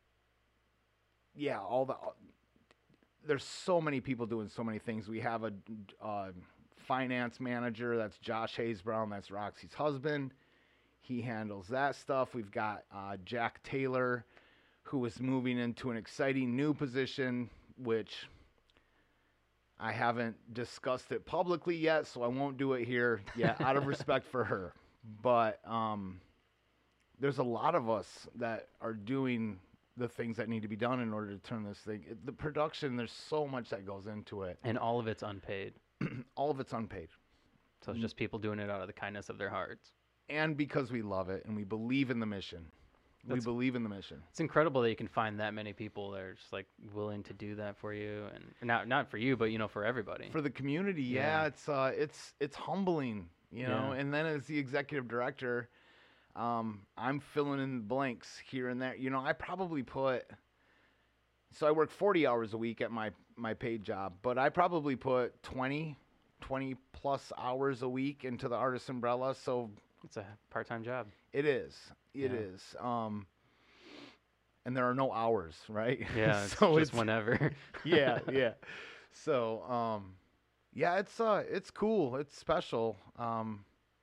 yeah, all the. There's so many people doing so many things. We have a uh, finance manager. That's Josh Hayes Brown. That's Roxy's husband. He handles that stuff. We've got uh, Jack Taylor, who is moving into an exciting new position, which I haven't discussed it publicly yet, so I won't do it here yet, out of respect for her. But um, there's a lot of us that are doing the things that need to be done in order to turn this thing. It, the production, there's so much that goes into it. And all of it's unpaid. All of it's unpaid. So it's just people doing it out of the kindness of their hearts. And because we love it and we believe in the mission. That's, we believe in the mission. It's incredible that you can find that many people that are just like willing to do that for you, and not not for you, but you know, for everybody. For the community, yeah, Yeah. it's uh, it's it's humbling, you know. Yeah. And then as the executive director, um, I'm filling in the blanks here and there. You know, I probably put. So I work forty hours a week at my my paid job, but I probably put twenty, twenty plus hours a week into the Artist Umbrella. So It's a part-time job. it is. It Yeah. is. Um, and there are no hours, right? Yeah, it's so just it's whenever. yeah, yeah. So, um, yeah, it's uh, it's cool. It's special. Um,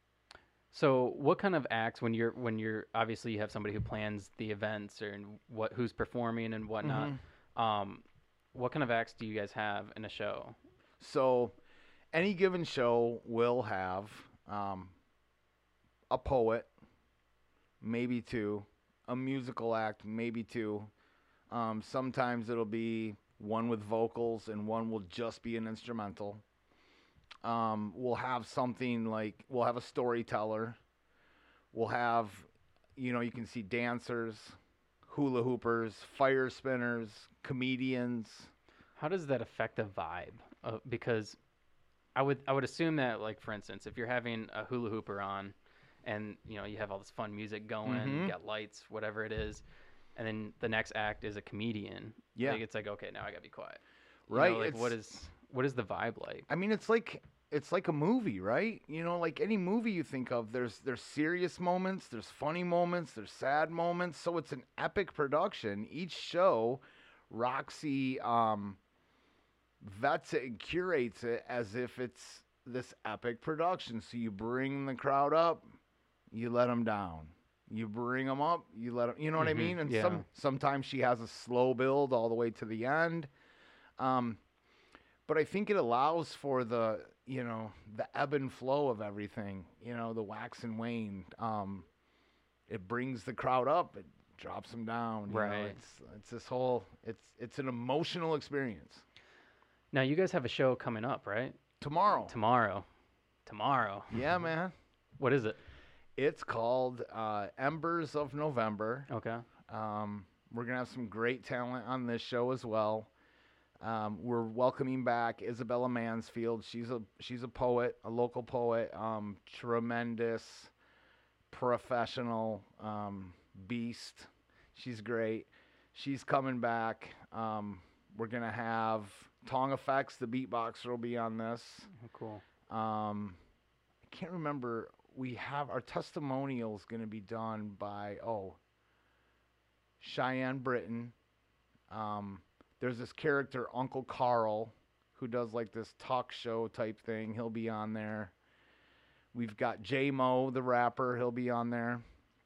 So, what kind of acts when you're when you're obviously you have somebody who plans the events or and what who's performing and whatnot. Mhm. Um, what kind of acts do you guys have in a show? so, any given show will have um, a poet, maybe two, a musical act, maybe two. Um, sometimes it'll be one with vocals and one will just be an instrumental. Um, we'll have something like, we'll have a storyteller. We'll have, you know, you can see dancers, hula hoopers, fire spinners, comedians. How does that affect the vibe? Uh, because I would I would assume that, like, for instance, if you're having a hula hooper on, and you know you have all this fun music going, Mhm. you got lights, whatever it is, and then the next act is a comedian. Yeah. like, it's like, okay, now I gotta be quiet. You Right, know, like, what it's- is what is the vibe like? I mean, it's like it's like a movie, right? You know, like any movie you think of, there's there's serious moments, there's funny moments, there's sad moments. So it's an epic production. Each show, Roxy um, vets it and curates it as if it's this epic production. So you bring the crowd up, you let them down. You bring them up, you let them. You know what I Mhm, mean? And yeah. some sometimes she has a slow build all the way to the end. Um, but I think it allows for the, you know, the ebb and flow of everything, you know, the wax and wane. Um, it brings the crowd up, it drops them down. You know, Right. it's, it's this whole, it's, it's an emotional experience. Now you guys have a show coming up, right? Tomorrow. Tomorrow. Tomorrow. Yeah, man. What is it? It's called uh, Embers of November. Okay. Um, we're going to have some great talent on this show as well. Um, we're welcoming back Isabella Mansfield. She's a she's a poet, a local poet, um, tremendous, professional um, beast. She's great. She's coming back. Um, we're gonna have Tong Effects, the beatboxer, will be on this. Oh, cool. Um, I can't remember. We have our testimonial is gonna be done by oh Cheyenne Britton. Um, There's this character, Uncle Carl, who does like this talk show type thing. He'll be on there. We've got J-Mo, the rapper. He'll be on there.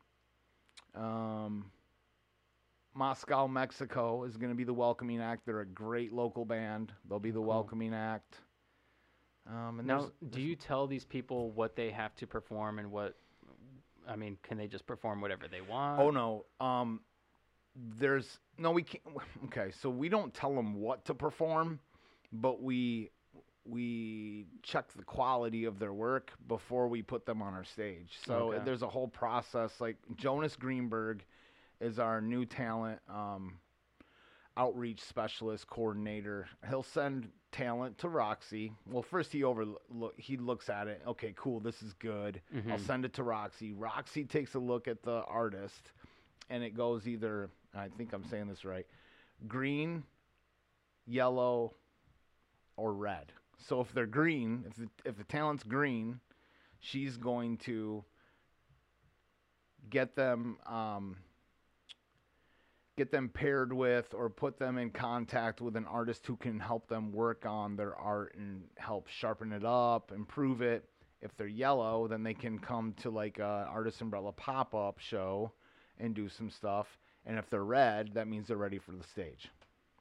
Um, Moscow, Mexico is going to be the welcoming act. They're a great local band. They'll be the Cool. welcoming act. Um, and Now, there's- do you tell these people what they have to perform and what? I mean, can they just perform whatever they want? Oh no. Um, there's no we can't. Okay, so we don't tell them what to perform, but we we check the quality of their work before we put them on our stage. So Okay. there's a whole process. Like Jonas Greenberg is our new talent um, outreach specialist coordinator. He'll send talent to Roxy. Well, first he over he looks at it. Okay, cool, this is good. Mhm. I'll send it to Roxy. Roxy takes a look at the artist, and it goes either, I think I'm saying this right, green, yellow, or red. So if they're green, if the, if the talent's green, she's going to get them um, get them paired with or put them in contact with an artist who can help them work on their art and help sharpen it up, improve it. If they're yellow, then they can come to like a Artist Umbrella pop-up show and do some stuff. And if they're red, that means they're ready for the stage.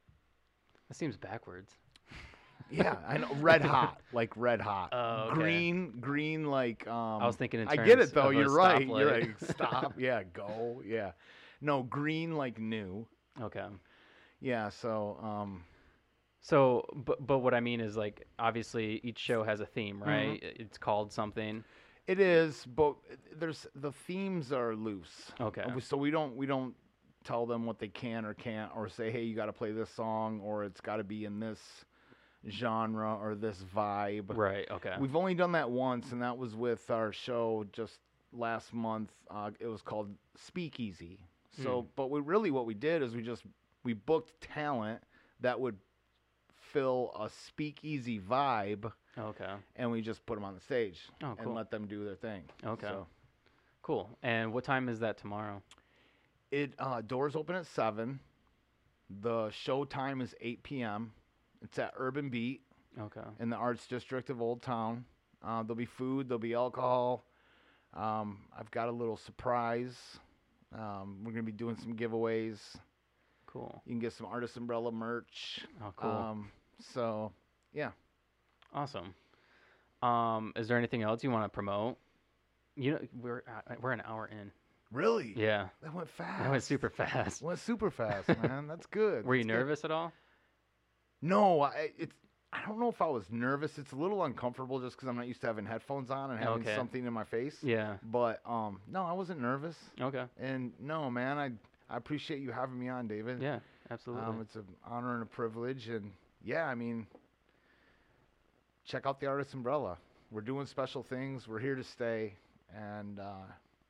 That seems backwards. Yeah, I know. Red hot, like red hot. Oh, okay. Green, green, like. Um, I was thinking in I terms get it though. of a You're right. You're stoplight. right. Stop. Yeah. Go. Yeah. No, green like new. Okay. Yeah. So. Um, So, but but what I mean is like obviously each show has a theme, right? Mm-hmm. It's called something. it is, but there's the themes are loose. Okay. So we don't we don't tell them what they can or can't, or say, hey, you got to play this song, or it's got to be in this genre or this vibe. Right. Okay. We've only done that once, and that was with our show just last month. Uh, it was called Speakeasy. So, Hmm. but we really what we did is we just we booked talent that would fill a speakeasy vibe, Okay. and we just put them on the stage Oh, and cool. let them do their thing. Okay. So Cool. And what time is that tomorrow? it uh, doors open at seven. The show time is eight p.m. It's at Urban Beat Okay. in the Arts District of Old Town. Uh, there'll be food. There'll be alcohol. Um, I've got a little surprise. Um, we're gonna be doing some giveaways. Cool. You can get some Artist Umbrella merch. Oh, cool. Um, so yeah. Awesome. Um, is there anything else you want to promote? You know, we're uh, we're an hour in. Really? Yeah. That went fast. That went super fast. Went super fast, man. That's good. Were you That's good. nervous at all? No, I it's I don't know if I was nervous. It's a little uncomfortable just because I'm not used to having headphones on and having Okay. something in my face. Yeah. But um, no, I wasn't nervous. Okay. And no, man, I I appreciate you having me on, David. Yeah. Absolutely. Um, it's an honor and a privilege, and yeah, I mean, check out the Artist Umbrella. We're doing special things. We're here to stay, and uh,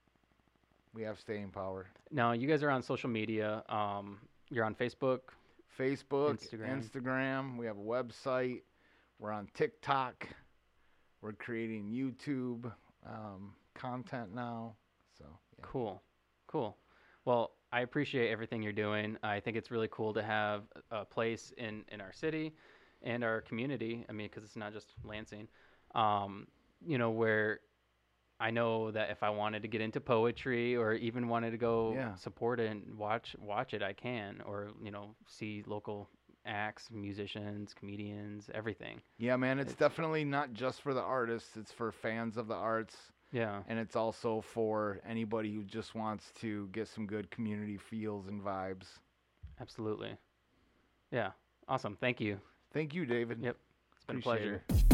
we have staying power. Now you guys are on social media. Um, you're on Facebook. Facebook, Instagram. Instagram. We have a website. We're on TikTok. We're creating YouTube um, content now. So yeah. Cool. Cool. Well, I appreciate everything you're doing. I think it's really cool to have a place in, in our city and our community. I mean, because it's not just Lansing, um, you know, where I know that if I wanted to get into poetry or even wanted to go Yeah. support it and watch watch it, I can. Or, you know, see local acts, musicians, comedians, everything. Yeah, man, it's, It's- definitely not just for the artists. It's for fans of the arts. Yeah. And it's also for anybody who just wants to get some good community feels and vibes. Absolutely. Yeah. Awesome. Thank you. Thank you, David. Yep. It's been a Appreciate pleasure. it.